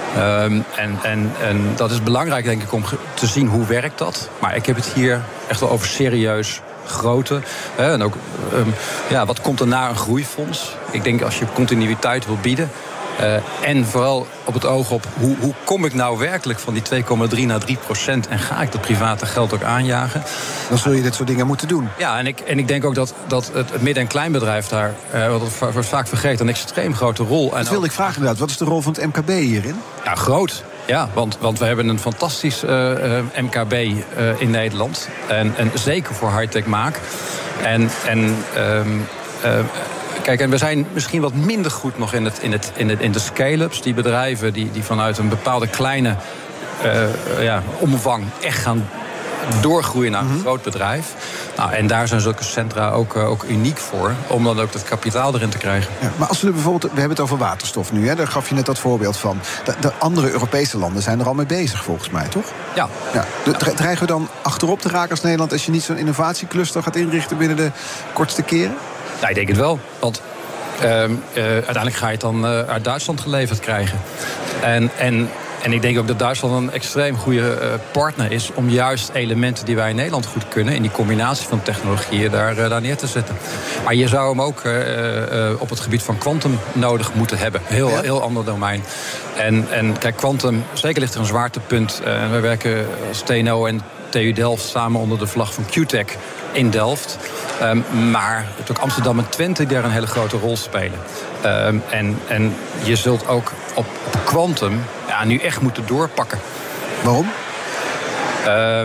Um, en, en, en dat is belangrijk, denk ik, om te zien hoe werkt dat. Maar ik heb het hier echt wel over serieus grote. Hè, en ook, um, ja, wat komt er na een groeifonds? Ik denk als je continuïteit wil bieden. Uh, en vooral op het oog op hoe, hoe kom ik nou werkelijk van die twee komma drie naar drie procent en ga ik dat private geld ook aanjagen? Dan zul je dit soort dingen moeten doen. Ja, en ik, en ik denk ook dat, dat het, het midden- en kleinbedrijf daar, uh, wat wordt vaak vergeten, een extreem grote rol. Dat wilde ik vragen inderdaad. Wat is de rol van het M K B hierin? Ja, groot. Ja, want, want we hebben een fantastisch uh, uh, M K B uh, in Nederland. En, en zeker voor high-tech maak. En, en um, uh, kijk, en we zijn misschien wat minder goed nog in, het, in, het, in, het, in de scale-ups. Die bedrijven die, die vanuit een bepaalde kleine uh, ja, omvang echt gaan doorgroeien naar een mm-hmm. groot bedrijf. Nou, en daar zijn zulke centra ook, uh, ook uniek voor, om dan ook dat kapitaal erin te krijgen. Ja, maar als we bijvoorbeeld, we hebben het over waterstof nu, hè, daar gaf je net dat voorbeeld van. De, de andere Europese landen zijn er al mee bezig, volgens mij, toch? Ja. ja. De, dreigen we dan achterop te raken als Nederland als je niet zo'n innovatiecluster gaat inrichten binnen de kortste keren? Ja, ik denk het wel. Want uh, uh, uiteindelijk ga je het dan uh, uit Duitsland geleverd krijgen. En, en, en ik denk ook dat Duitsland een extreem goede uh, partner is om juist elementen die wij in Nederland goed kunnen, in die combinatie van technologieën, daar, uh, daar neer te zetten. Maar je zou hem ook uh, uh, op het gebied van quantum nodig moeten hebben. Heel, ja. heel ander domein. En, en kijk, quantum, zeker ligt er een zwaartepunt. Uh, wij werken als T N O en T U Delft samen onder de vlag van Q Tech in Delft. Um, maar ook Amsterdam en Twente die daar een hele grote rol spelen. Um, en, en je zult ook op quantum ja, nu echt moeten doorpakken. Waarom? Um,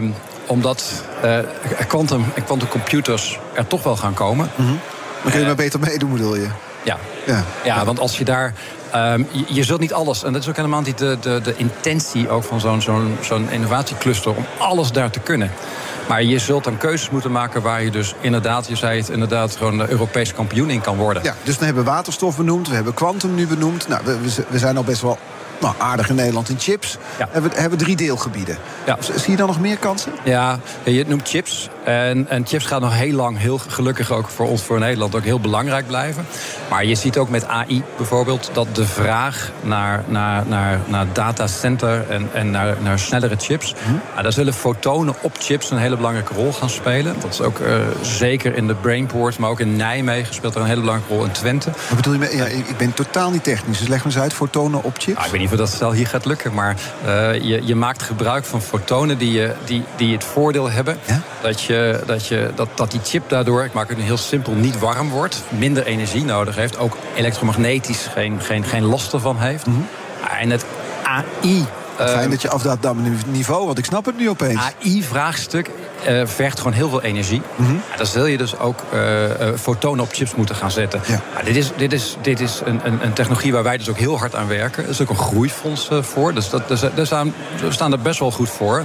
omdat uh, quantum en quantumcomputers er toch wel gaan komen. Mm-hmm. Dan kun je uh, maar beter meedoen, bedoel je? Ja. Ja. Ja, ja, want als je daar... Um, je, je zult niet alles, en dat is ook helemaal niet de, de, de intentie ook van zo'n, zo'n, zo'n innovatiecluster, om alles daar te kunnen. Maar je zult dan keuzes moeten maken waar je dus inderdaad, je zei het, inderdaad gewoon Europees kampioen in kan worden. Ja, dus dan hebben we waterstof benoemd, we hebben quantum nu benoemd. Nou, we, we zijn al best wel nou, aardig in Nederland in chips. Ja. Hebben, hebben drie deelgebieden. Ja. Zie je dan nog meer kansen? Ja, je noemt chips. En, en chips gaat nog heel lang, heel gelukkig ook voor ons, voor Nederland, ook heel belangrijk blijven. Maar je ziet ook met A I bijvoorbeeld dat de vraag naar, naar, naar, naar datacenter en, en naar, naar snellere chips. Mm-hmm. Nou, daar zullen fotonen op chips een hele belangrijke rol gaan spelen. Dat is ook uh, zeker in de Brainport, maar ook in Nijmegen speelt er een hele belangrijke rol in Twente. Wat bedoel je met, ja, ik ben totaal niet technisch, dus leg me eens uit, fotonen op chips? Nou, ik weet niet of dat stel hier gaat lukken, maar uh, je, je maakt gebruik van fotonen die, je, die, die het voordeel hebben, ja? dat, je, dat, je, dat, dat die chip daardoor, ik maak het nu heel simpel, niet warm wordt, minder energie nodig heeft, ook elektromagnetisch geen, geen, geen last ervan heeft. Mm-hmm. En het A I... Fijn uh, dat je afdaalt naar mijn niveau, want ik snap het nu opeens. A I-vraagstuk uh, vergt gewoon heel veel energie. Mm-hmm. Dan zul je dus ook uh, uh, fotonen op chips moeten gaan zetten. Ja. Uh, dit is, dit is, dit is een, een, een technologie waar wij dus ook heel hard aan werken. Er is ook een groeifonds uh, voor, dus dat, dus, daar staan, we staan er best wel goed voor.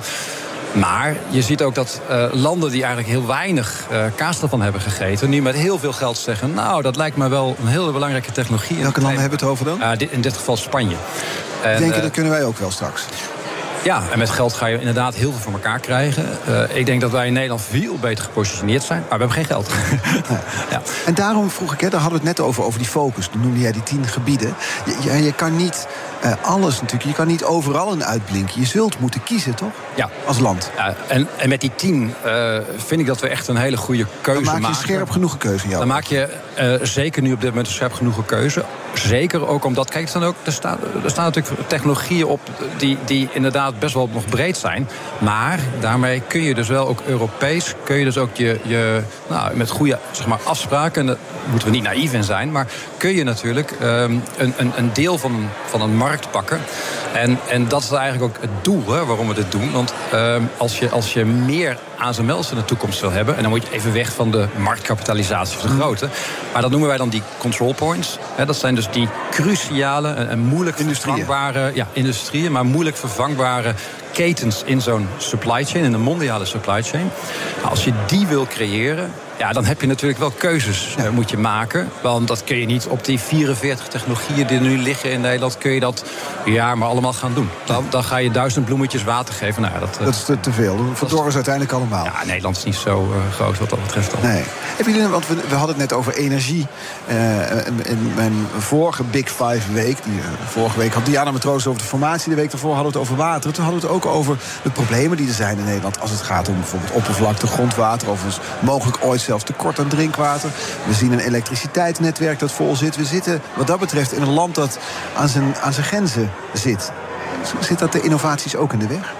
Maar je ziet ook dat uh, landen die eigenlijk heel weinig uh, kaas ervan hebben gegeten, nu met heel veel geld zeggen, nou, dat lijkt me wel een hele belangrijke technologie. Welke landen hebben het over dan? Uh, dit, in dit geval Spanje. En, Denk je, dat kunnen wij ook wel straks? Ja, en met geld ga je inderdaad heel veel voor elkaar krijgen. Uh, ik denk dat wij in Nederland veel beter gepositioneerd zijn, maar we hebben geen geld. Ja. Ja. En daarom vroeg ik, hè, daar hadden we het net over, over die focus. Dan noemde jij die tien gebieden. Je, je, je kan niet uh, alles natuurlijk, je kan niet overal een uitblinken. Je zult moeten kiezen, toch? Ja. Als land. Ja, en, en met die tien uh, vind ik dat we echt een hele goede keuze maken. Dan maak je maken. een scherp genoeg keuze, ja. Dan maak je uh, zeker nu op dit moment een scherp genoeg keuze. Zeker ook omdat, kijk, er staan, ook, er staan, er staan natuurlijk technologieën op die, die inderdaad best wel nog breed zijn. Maar daarmee kun je dus wel ook Europees, kun je dus ook je, je nou, met goede, zeg maar, afspraken, en daar moeten we niet naïef in zijn, maar kun je natuurlijk um, een, een, een deel van, van een markt pakken. En, en dat is eigenlijk ook het doel, hè, waarom we dit doen. Want um, als, je, als je meer A S M L's in de toekomst wil hebben, en dan moet je even weg van de marktkapitalisatie van de grootte, maar dat noemen wij dan die control points. Hè, dat zijn dus die cruciale en, en moeilijk vervangbare ja, industrieën, maar moeilijk vervangbare ketens in zo'n supply chain, in de mondiale supply chain. Nou, als je die wil creëren, ja, dan heb je natuurlijk wel keuzes ja. uh, moet je maken. Want dat kun je niet op die vierenveertig technologieën die er nu liggen in Nederland, kun je dat ja, maar allemaal gaan doen. Dan, dan ga je duizend bloemetjes water geven. Nou, dat, uh, dat is te, te veel. Dat verdoren ze uiteindelijk allemaal. Ja, Nederland is niet zo uh, groot wat dat betreft dan. Nee. Heb jullie, want we, we hadden het net over energie. Uh, in mijn vorige Big Five week, die, uh, vorige week had Diana Matroos over de formatie. De week daarvoor hadden we het over water. Toen hadden we het ook over de problemen die er zijn in Nederland als het gaat om bijvoorbeeld oppervlakte, grondwater, of mogelijk ooit zelfs tekort aan drinkwater. We zien een elektriciteitsnetwerk dat vol zit. We zitten wat dat betreft in een land dat aan zijn, aan zijn grenzen zit. Zit dat de innovaties ook in de weg?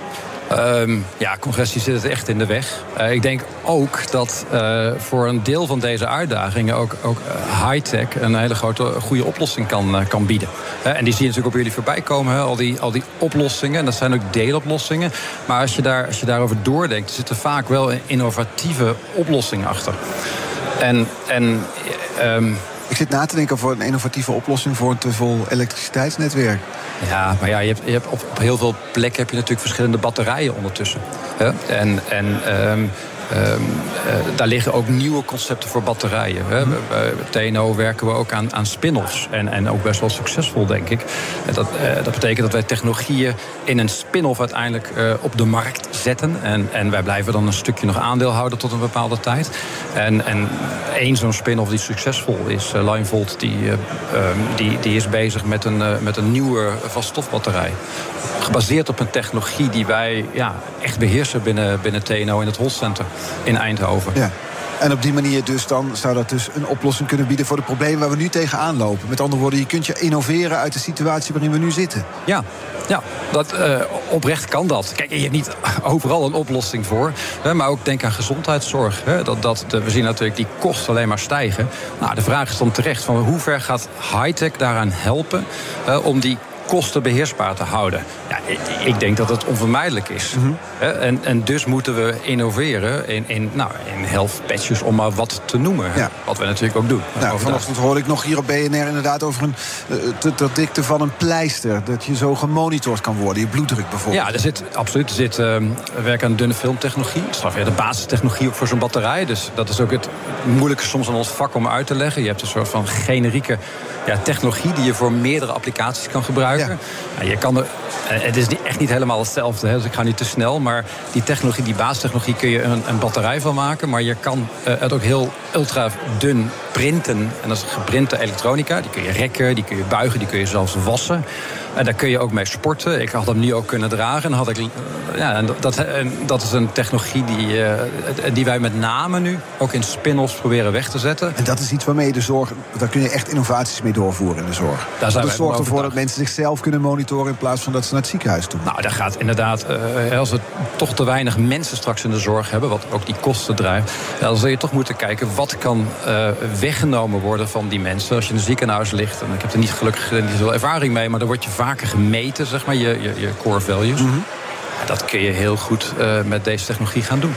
Um, ja, congressie zit het echt in de weg. Uh, ik denk ook dat uh, voor een deel van deze uitdagingen ook, ook uh, high-tech een hele grote goede oplossing kan, uh, kan bieden. Uh, en die zie je natuurlijk op jullie voorbij komen, hè, al, die, al die oplossingen. En dat zijn ook deeloplossingen. Maar als je, daar, als je daarover doordenkt, zitten vaak wel innovatieve oplossingen achter. En... en um, Ik zit na te denken over een innovatieve oplossing voor een te vol elektriciteitsnetwerk. Ja, maar ja, je hebt, je hebt op, op heel veel plekken heb je natuurlijk verschillende batterijen ondertussen. Hè? En, en um, Um, uh, daar liggen ook nieuwe concepten voor batterijen. Hè. Mm-hmm. Bij T N O werken we ook aan, aan spin-offs. En, en ook best wel succesvol, denk ik. Dat, uh, dat betekent dat wij technologieën in een spin-off uiteindelijk uh, op de markt zetten. En, en wij blijven dan een stukje nog aandeelhouder tot een bepaalde tijd. En, en één zo'n spin-off die succesvol is, uh, Linevolt, die, uh, um, die, die is bezig met een, uh, met een nieuwe vaststofbatterij. Gebaseerd op een technologie die wij ja, echt beheersen binnen, binnen T N O in het Holcenter in Eindhoven. Ja. En op die manier dus dan zou dat dus een oplossing kunnen bieden voor de problemen waar we nu tegenaan lopen. Met andere woorden, je kunt je innoveren uit de situatie waarin we nu zitten. Ja, ja dat, uh, oprecht kan dat. Kijk, je hebt niet overal een oplossing voor. Hè, maar ook denk aan gezondheidszorg. Hè, dat, dat, de, we zien natuurlijk die kosten alleen maar stijgen. Nou, de vraag is dan terecht van hoe ver gaat high-tech daaraan helpen uh, om die kosten beheersbaar te houden. Ja, ik denk dat het onvermijdelijk is. Mm-hmm. En, en dus moeten we innoveren in, in, nou, in health patches, om maar wat te noemen. Ja. Wat we natuurlijk ook doen. Nou, vanochtend hoorde ik nog hier op B N R inderdaad over een te, te dikte van een pleister. Dat je zo gemonitord kan worden, je bloeddruk bijvoorbeeld. Ja, er zit absoluut. Er zit, uh, we werken aan dunne filmtechnologie. Dat is dan weer de basistechnologie voor zo'n batterij. Dus dat is ook het moeilijke soms aan ons vak om uit te leggen. Je hebt een soort van generieke ja, technologie die je voor meerdere applicaties kan gebruiken. Ja. Nou, je kan er, het is echt niet helemaal hetzelfde, hè, dus ik ga niet te snel. Maar die technologie, die basistechnologie, kun je een, een batterij van maken. Maar je kan uh, het ook heel ultra dun printen. En dat is geprinte elektronica. Die kun je rekken, die kun je buigen, die kun je zelfs wassen. En daar kun je ook mee sporten. Ik had hem nu ook kunnen dragen. En had ik, ja, en dat, en dat is een technologie die, uh, die wij met name nu ook in spin-offs proberen weg te zetten. En dat is iets waarmee je de zorg, daar kun je echt innovaties mee doorvoeren in de zorg. Daar zijn dat zorgt ervoor dat mensen zichzelf kunnen monitoren in plaats van dat ze naar het ziekenhuis doen. Nou, daar gaat inderdaad, uh, als we toch te weinig mensen straks in de zorg hebben, wat ook die kosten drijft, dan zul je toch moeten kijken wat kan uh, weggenomen worden van die mensen. Als je in een ziekenhuis ligt, en ik heb er niet gelukkig niet zoveel ervaring mee, maar dan word je vaker gemeten, zeg maar, je, je, je core values. Mm-hmm. Ja, dat kun je heel goed uh, met deze technologie gaan doen.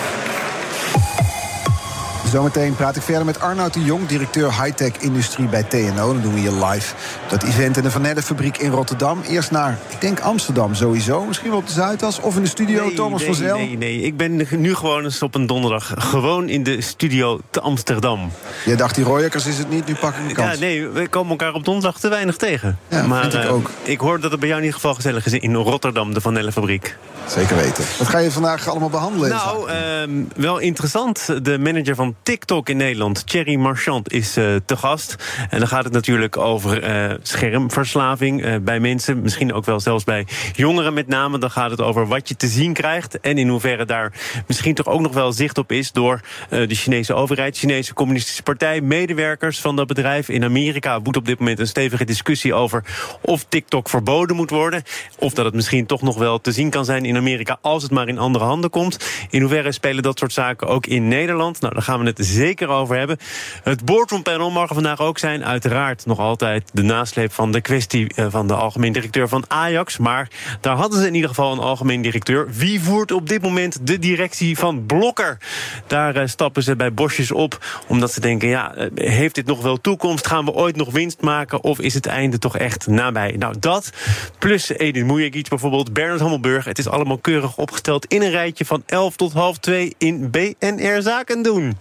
Zometeen praat ik verder met Arnoud de Jong, directeur high-tech industrie bij T N O. Dan doen we hier live dat event in de Van Nelle-fabriek in Rotterdam. Eerst naar, ik denk Amsterdam sowieso. Misschien wel op de Zuidas of in de studio, nee, Thomas nee, van Zel. Nee, nee, ik ben nu gewoon eens op een donderdag gewoon in de studio te Amsterdam. Jij dacht, die Royakers is het niet, nu pak ik de kans. Ja, nee, we komen elkaar op donderdag te weinig tegen. Ja, maar vind ik ook. Uh, ik hoor dat het bij jou in ieder geval gezellig is in Rotterdam, de Van Nelle-fabriek. Zeker weten. Wat ga je vandaag allemaal behandelen? Nou, uh, wel interessant. De manager van TikTok in Nederland, Thierry Marchand, is uh, te gast. En dan gaat het natuurlijk over uh, schermverslaving uh, bij mensen. Misschien ook wel zelfs bij jongeren met name. Dan gaat het over wat je te zien krijgt. En in hoeverre daar misschien toch ook nog wel zicht op is door uh, de Chinese overheid, Chinese Communistische Partij, medewerkers van dat bedrijf. In Amerika woedt op dit moment een stevige discussie over of TikTok verboden moet worden. Of dat het misschien toch nog wel te zien kan zijn in Amerika als het maar in andere handen komt. In hoeverre spelen dat soort zaken ook in Nederland? Nou, daar gaan we het zeker over hebben. Het boardroom panel mag er vandaag ook zijn. Uiteraard nog altijd de nasleep van de kwestie van de algemeen directeur van Ajax. Maar daar hadden ze in ieder geval een algemeen directeur. Wie voert op dit moment de directie van Blokker? Daar uh, stappen ze bij bosjes op. Omdat ze denken, ja, heeft dit nog wel toekomst? Gaan we ooit nog winst maken? Of is het einde toch echt nabij? Nou, dat plus Edin Mujagic bijvoorbeeld, Bernard Hammelburg. Het is allemaal keurig opgesteld in een rijtje van elf tot half twee in B N R Zaken doen.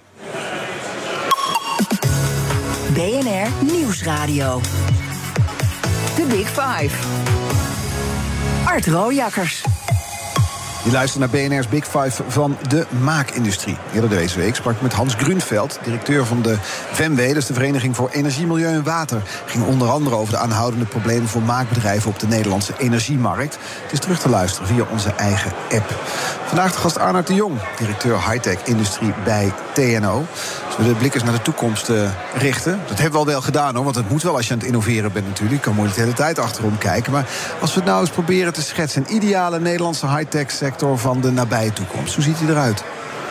B N R Nieuwsradio. The Big Five. Art Royakkers. Je luistert naar B N R's Big Five van de maakindustrie. Eerder deze week sprak ik met Hans Grunveld, directeur van de V E M W, dat is de Vereniging voor Energie, Milieu en Water. Ging onder andere over de aanhoudende problemen voor maakbedrijven op de Nederlandse energiemarkt. Het is terug te luisteren via onze eigen app. Vandaag de gast Arnoud de Jong, directeur high-tech industrie bij T N O. Als we de blik eens naar de toekomst uh, richten. Dat hebben we al wel gedaan, hoor, want het moet wel als je aan het innoveren bent natuurlijk. Je kan moeilijk de hele tijd achterom kijken. Maar als we het nou eens proberen te schetsen, een ideale Nederlandse high-tech sector van de nabije toekomst. Hoe ziet die eruit?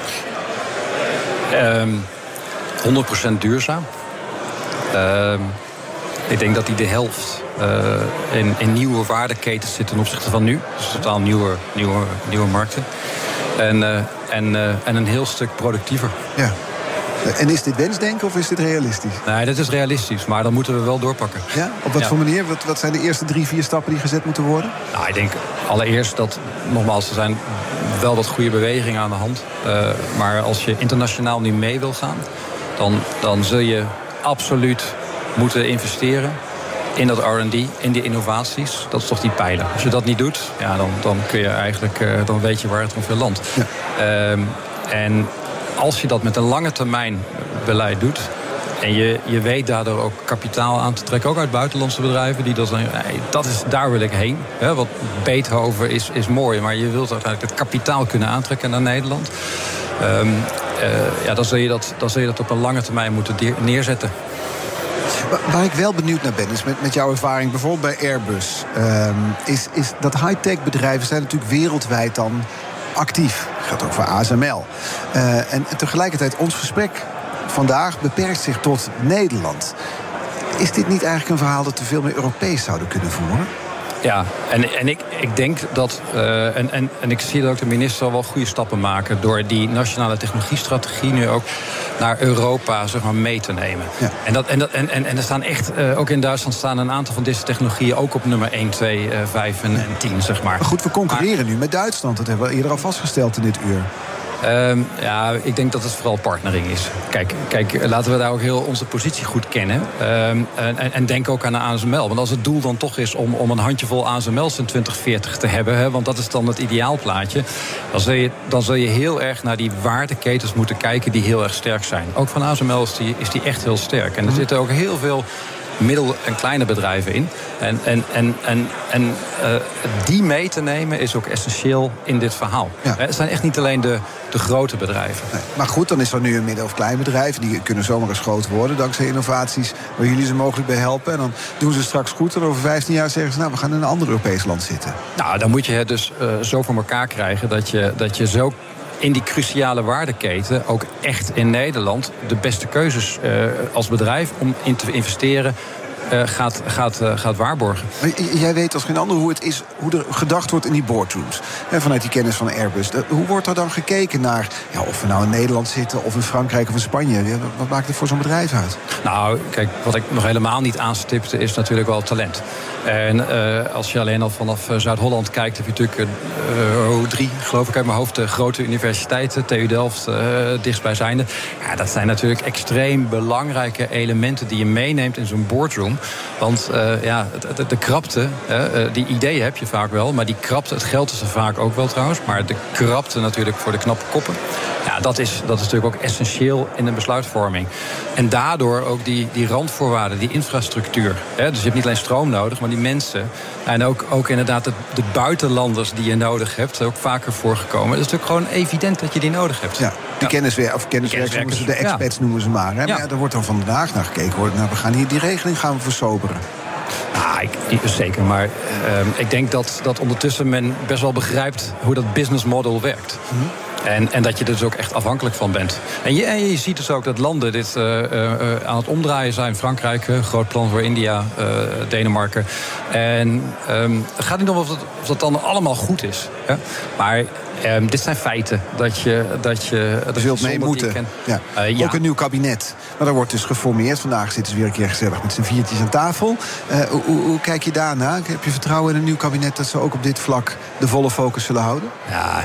Um, honderd procent duurzaam. Um, ik denk dat die de helft uh, in, in nieuwe waardeketens zit ten opzichte van nu. Dus totaal nieuwe, nieuwe, nieuwe markten. En, uh, en, uh, en een heel stuk productiever. Ja. En is dit wensdenken of is dit realistisch? Nee, dat is realistisch, maar dan moeten we wel doorpakken. Ja? Op wat ja. voor manier? Wat, wat zijn de eerste drie, vier stappen die gezet moeten worden? Nou, ik denk allereerst dat, nogmaals, er zijn wel wat goede bewegingen aan de hand. Uh, maar als je internationaal nu mee wil gaan, dan, dan zul je absoluut moeten investeren in dat R en D, in die innovaties. Dat is toch die pijler. Als je dat niet doet, ja, dan, dan kun je eigenlijk, uh, dan weet je waar het ongeveer landt. Ja. Um, en als je dat met een lange termijn beleid doet, en je, je weet daardoor ook kapitaal aan te trekken, ook uit buitenlandse bedrijven, die dat zijn, dat is, daar wil ik heen. Hè, want Beethoven is, is mooi, maar je wilt uiteindelijk het kapitaal kunnen aantrekken naar Nederland. Um, uh, ja, dan zul je dat, dan zul je dat op een lange termijn moeten neerzetten. Waar ik wel benieuwd naar ben, is met, met jouw ervaring bijvoorbeeld bij Airbus, um, is, is dat high-tech bedrijven zijn natuurlijk wereldwijd dan actief. Dat gaat ook voor A S M L. Uh, en, en tegelijkertijd, ons gesprek vandaag beperkt zich tot Nederland. Is dit niet eigenlijk een verhaal dat we veel meer Europees zouden kunnen voeren? Ja, en, en ik, ik denk dat, uh, en, en, en ik zie dat ook de minister wel goede stappen maken door die nationale technologiestrategie nu ook naar Europa, zeg maar, mee te nemen. Ja. En, dat, en, dat, en, en, en er staan echt, uh, ook in Duitsland staan een aantal van deze technologieën ook op nummer één, twee, uh, vijf en, en tien, zeg maar. Maar goed, we concurreren maar, nu met Duitsland. Dat hebben we eerder al vastgesteld in dit uur. Um, ja, ik denk dat het vooral partnering is. Kijk, kijk, laten we daar ook heel onze positie goed kennen. Um, en, en denk ook aan de A S M L. Want als het doel dan toch is om, om een handjevol A S M L's in twintig veertig te hebben, hè, want dat is dan het ideaalplaatje, dan zul, je, dan zul je heel erg naar die waardeketens moeten kijken die heel erg sterk zijn. Ook van A S M L is die, is die echt heel sterk. En er zitten ook heel veel middel- en kleine bedrijven in. En, en, en, en, en uh, die mee te nemen is ook essentieel in dit verhaal. Ja. Het zijn echt niet alleen de, de grote bedrijven. Nee, maar goed, dan is er nu een midden- of klein bedrijf. Die kunnen zomaar eens groot worden dankzij innovaties waar jullie ze mogelijk bij helpen. En dan doen ze straks goed. En over vijftien jaar zeggen ze, nou, we gaan in een ander Europees land zitten. Nou, dan moet je het dus uh, zo voor elkaar krijgen dat je, dat je zo in die cruciale waardeketen ook echt in Nederland de beste keuzes uh, als bedrijf om in te investeren Uh, gaat, gaat, uh, gaat waarborgen. Maar jij weet als geen ander hoe het is, hoe er gedacht wordt in die boardrooms. En vanuit die kennis van Airbus. De, hoe wordt er dan gekeken naar, ja, of we nou in Nederland zitten of in Frankrijk of in Spanje? Ja, wat maakt het voor zo'n bedrijf uit? Nou, kijk, wat ik nog helemaal niet aanstipte is natuurlijk wel talent. En uh, als je alleen al vanaf Zuid-Holland kijkt, heb je natuurlijk uh, drie, geloof ik uit mijn hoofd, de grote universiteiten, T U Delft, uh, dichtstbijzijnde. Ja, dat zijn natuurlijk extreem belangrijke elementen die je meeneemt in zo'n boardroom. Want uh, ja, de, de krapte, uh, die ideeën heb je vaak wel, maar die krapte, het geld is er vaak ook wel trouwens, maar de krapte natuurlijk voor de knappe koppen, ja, dat is, dat is natuurlijk ook essentieel in een besluitvorming. En daardoor ook die, die randvoorwaarden, die infrastructuur. Hè, dus je hebt niet alleen stroom nodig, maar die mensen. En ook, ook inderdaad de, de buitenlanders die je nodig hebt, ook vaker voorgekomen. Het is natuurlijk gewoon evident dat je die nodig hebt. Ja, die ja. kenniswer- of kenniswerkers, de expats ja. noemen ze maar. Hè? Ja. Maar ja, er wordt dan vandaag naar gekeken. Wordt, nou, we gaan hier die regeling gaan we versoberen. Ah, ik, zeker, maar uh, ik denk dat, dat ondertussen men best wel begrijpt hoe dat business model werkt. Mm-hmm. En, en dat je er dus ook echt afhankelijk van bent. En je, en je ziet dus ook dat landen dit uh, uh, aan het omdraaien zijn. Frankrijk, uh, groot plan voor India, uh, Denemarken. En um, het gaat niet om of dat, of dat dan allemaal goed is. Hè? Maar um, dit zijn feiten. Dat je, dat je, dat je zult mee moeten. Ken, ja. Uh, ja. Ook een nieuw kabinet. Maar dat wordt dus geformeerd. Vandaag zitten ze weer een keer gezellig met z'n viertjes aan tafel. Uh, hoe, hoe, hoe kijk je daarna? Heb je vertrouwen in een nieuw kabinet dat ze ook op dit vlak de volle focus zullen houden? Ja.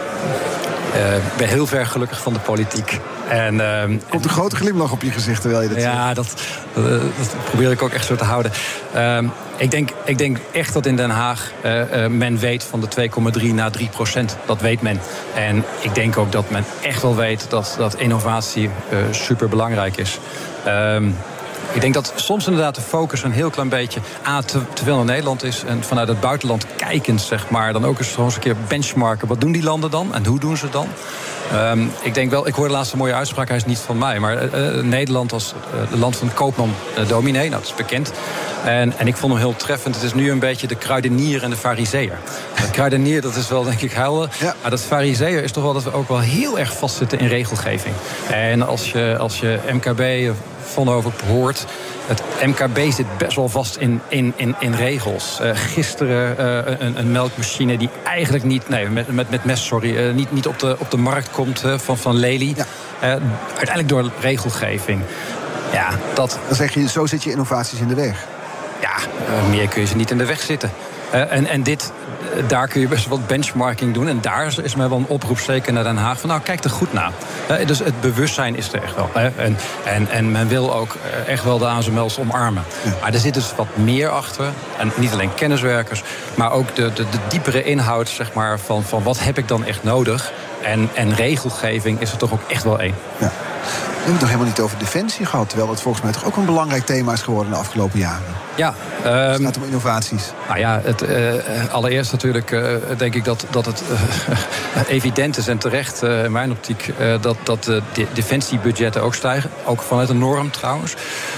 Ik uh, ben heel ver gelukkig van de politiek. En, uh, komt een grote glimlach op je gezicht terwijl je dat zegt. Ja, dat, uh, dat probeer ik ook echt zo te houden. Uh, ik, denk, ik denk echt dat in Den Haag uh, uh, men weet van de twee komma drie naar drie procent. Dat weet men. En ik denk ook dat men echt wel weet dat, dat innovatie uh, superbelangrijk is. Uh, Ik denk dat soms inderdaad de focus een heel klein beetje A, te, te veel in Nederland is. En vanuit het buitenland kijkend, zeg maar, dan ook eens gewoon eens een keer benchmarken. Wat doen die landen dan en hoe doen ze het dan? Um, ik denk wel, ik hoorde laatst een mooie uitspraak, hij is niet van mij. Maar uh, Nederland als uh, land van koopman uh, dominee, nou, dat is bekend. En, en ik vond hem heel treffend. Het is nu een beetje de kruidenier en de farizeeër. De kruidenier, dat is wel, denk ik, huilen. Ja. Maar dat farizeeër is toch wel dat we ook wel heel erg vastzitten in regelgeving. En als je, als je M K B van over hoort, het M K B zit best wel vast in, in, in, in regels. Uh, gisteren uh, een, een melkmachine die eigenlijk niet, nee, met, met, met mes, sorry, uh, niet, niet op, de, op de markt komt uh, van, van Lely. Ja. Uh, uiteindelijk door regelgeving. Ja, dat. Dan zeg je, zo zit je innovaties in de weg. Ja, uh, meer kun je ze niet in de weg zitten. Uh, en, en dit, uh, daar kun je best wat benchmarking doen. En daar is mij wel een oproep, zeker naar Den Haag, van nou, kijk er goed naar. Uh, dus het bewustzijn is er echt wel. Uh, en, en, en men wil ook uh, echt wel de A S M L's omarmen. Ja. Maar er zit dus wat meer achter. En niet alleen kenniswerkers, maar ook de, de, de diepere inhoud, zeg maar, van, van wat heb ik dan echt nodig. En, en regelgeving is er toch ook echt wel één. Ja. We hebben het nog helemaal niet over defensie gehad, terwijl het volgens mij toch ook een belangrijk thema is geworden de afgelopen jaren. Ja, um, het gaat om innovaties. Nou ja, het, uh, allereerst natuurlijk uh, denk ik dat, dat het uh, evident is en terecht uh, in mijn optiek uh, dat, dat de defensiebudgetten ook stijgen. Ook vanuit de norm trouwens.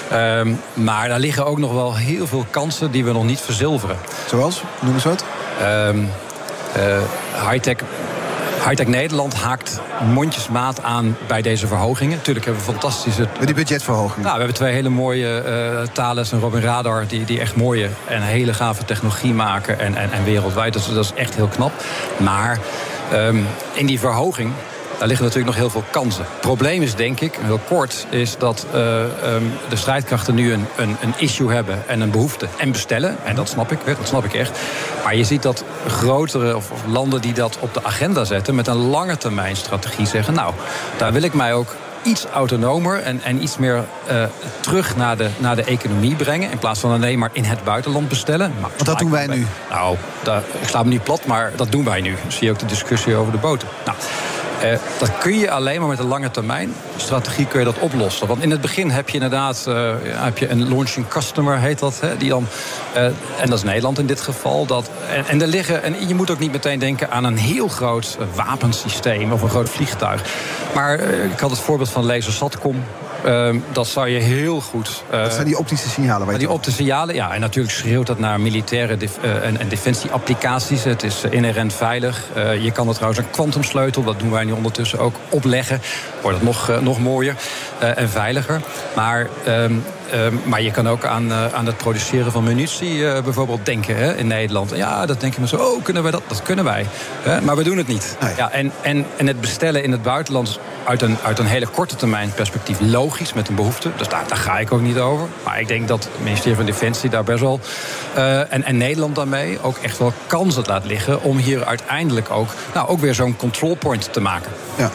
Um, maar daar liggen ook nog wel heel veel kansen die we nog niet verzilveren. Zoals? Noem eens wat. Um, uh, high-tech Hightech Nederland haakt mondjesmaat aan bij deze verhogingen. Natuurlijk hebben we fantastische... Met die budgetverhogingen? Nou, we hebben twee hele mooie uh, Thales en Robin Radar... Die, die echt mooie en hele gave technologie maken en, en, en wereldwijd. Dus dat is echt heel knap. Maar um, in die verhoging... daar liggen natuurlijk nog heel veel kansen. Het probleem is, denk ik, heel kort... is dat uh, um, de strijdkrachten nu een, een, een issue hebben... en een behoefte en bestellen. En dat snap ik, dat snap ik echt. Maar je ziet dat grotere of, of landen die dat op de agenda zetten... met een lange termijn strategie zeggen... nou, daar wil ik mij ook iets autonomer en, en iets meer uh, terug naar de, naar de economie brengen... in plaats van alleen maar in het buitenland bestellen. Maar Want dat doen wij nu? Nou, daar, ik sla me niet plat, maar dat doen wij nu. Dan zie je ook de discussie over de boten. Nou... Uh, dat kun je alleen maar met een lange termijn strategie kun je dat oplossen. Want in het begin heb je inderdaad uh, heb je een launching customer, heet dat. Hè, die dan, uh, en dat is Nederland in dit geval. Dat, en, en, er liggen, en je moet ook niet meteen denken aan een heel groot uh, wapensysteem of een groot vliegtuig. Maar uh, ik had het voorbeeld van Laser Satcom. Uh, dat zou je heel goed... Uh, dat zijn die optische signalen. Waar je die optische signalen, ja. En natuurlijk schreeuwt dat naar militaire def, uh, en, en defensieapplicaties. Het is uh, inherent veilig. Uh, je kan er trouwens een kwantumsleutel, dat doen wij nu ondertussen ook, opleggen. Wordt het nog, uh, nog mooier uh, en veiliger. Maar... Um, Um, maar je kan ook aan, uh, aan het produceren van munitie uh, bijvoorbeeld denken hè, in Nederland. Ja, dat denken we zo. Oh, kunnen wij dat? Dat kunnen wij. Uh, maar we doen het niet. Nee. Ja, en, en, en het bestellen in het buitenland uit een, uit een hele korte termijn perspectief logisch met een behoefte. Dus daar, daar ga ik ook niet over. Maar ik denk dat het ministerie van Defensie daar best wel... Uh, en, en Nederland daarmee ook echt wel kansen laat liggen... om hier uiteindelijk ook, nou, ook weer zo'n control point te maken. Ja.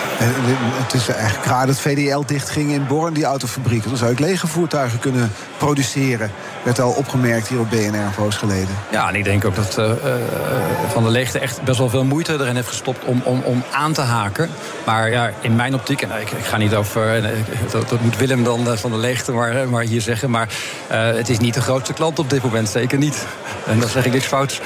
Het is eigenlijk raar dat V D L dichtging in Born, die autofabriek. Dan zou ik lege voertuigen kunnen produceren. Werd al opgemerkt hier op B N R een poos geleden. Ja, en ik denk ook dat uh, uh, Van der Leegte echt best wel veel moeite erin heeft gestopt om, om, om aan te haken. Maar ja, in mijn optiek, en ik, ik ga niet over, uh, dat, dat moet Willem dan uh, Van der Leegte maar, maar hier zeggen. Maar uh, het is niet de grootste klant op dit moment, zeker niet. En dan zeg ik niks fouts.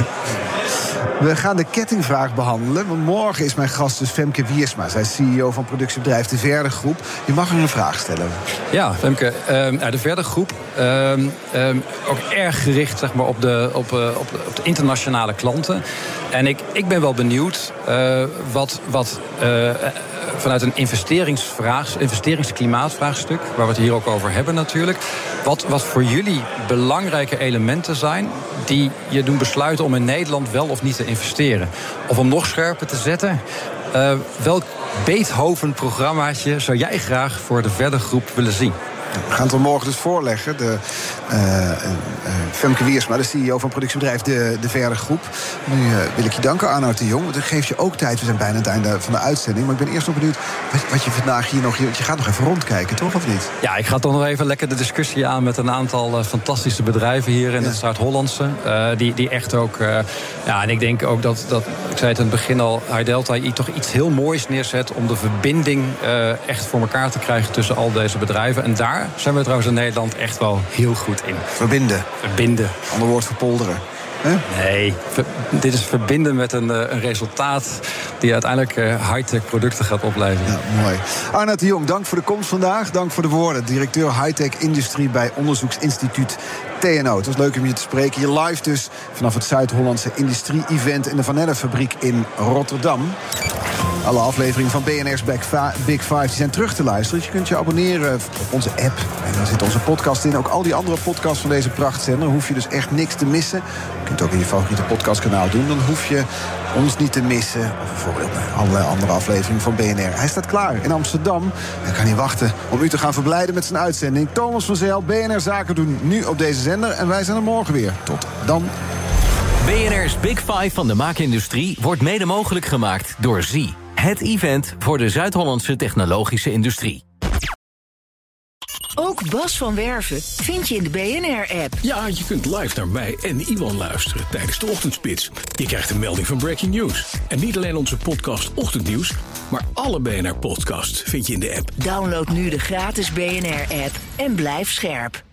We gaan de kettingvraag behandelen. Want morgen is mijn gast dus Femke Wiersma. Zij is C E O van productiebedrijf De Verde Groep. Je mag haar een vraag stellen. Ja, Femke. Uh, de Verde Groep. Uh, uh, ook erg gericht zeg maar, op, de, op, uh, op, de, op de internationale klanten. En ik, ik ben wel benieuwd uh, wat... wat uh, vanuit een investeringsvraag, investeringsklimaatvraagstuk, waar we het hier ook over hebben natuurlijk. Wat, wat voor jullie belangrijke elementen zijn die je doen besluiten om in Nederland wel of niet te investeren. Of om nog scherper te zetten, uh, welk Beethoven-programmaatje zou jij graag voor de Verde Groep willen zien? We gaan het er morgen dus voorleggen. De, uh, uh, Femke Wiersma, de C E O van productiebedrijf De, de Verde Groep. Nu uh, wil ik je danken, Arnoud de Jong. Want ik geef je ook tijd. We zijn bijna aan het einde van de uitzending. Maar ik ben eerst nog benieuwd wat, wat je vandaag hier nog... Je, je gaat nog even rondkijken, toch? Of niet? Ja, ik ga toch nog even lekker de discussie aan met een aantal uh, fantastische bedrijven hier in ja. het Zuid-Hollandse. Uh, die, die echt ook... Uh, ja, en ik denk ook dat, dat... Ik zei het in het begin al, High-Delta toch iets heel moois neerzet om de verbinding uh, echt voor elkaar te krijgen tussen al deze bedrijven. En daar zijn we trouwens in Nederland echt wel heel goed in. Verbinden. Verbinden. Ander woord voor polderen. Huh? Nee, ver, dit is verbinden met een, een resultaat die uiteindelijk uh, high-tech producten gaat opleveren. Ja, mooi. Arnoud de Jong, dank voor de komst vandaag. Dank voor de woorden. Directeur high-tech industrie bij onderzoeksinstituut T N O. Het was leuk om je te spreken. Hier live dus vanaf het Zuid-Hollandse industrie-event in de Van Nelle-fabriek in Rotterdam. Alle afleveringen van B N R's Big Five die zijn terug te luisteren. Dus je kunt je abonneren op onze app. En daar zit onze podcast in. Ook al die andere podcasts van deze prachtzender. Hoef je dus echt niks te missen. Je kunt het ook in je favoriete podcastkanaal doen. Dan hoef je ons niet te missen. Of bijvoorbeeld allerlei andere afleveringen van B N R. Hij staat klaar in Amsterdam. Hij kan niet wachten om u te gaan verblijden met zijn uitzending. Thomas van Zijl, B N R Zaken doen nu op deze zender. En wij zijn er morgen weer. Tot dan. B N R's Big Five van de maakindustrie wordt mede mogelijk gemaakt door Z. Het event voor de Zuid-Hollandse technologische industrie. Ook Bas van Werven vind je in de B N R-app. Ja, je kunt live naar mij en Iwan luisteren tijdens de ochtendspits. Je krijgt een melding van Breaking News. En niet alleen onze podcast Ochtendnieuws, maar alle B N R-podcasts vind je in de app. Download nu de gratis B N R-app en blijf scherp.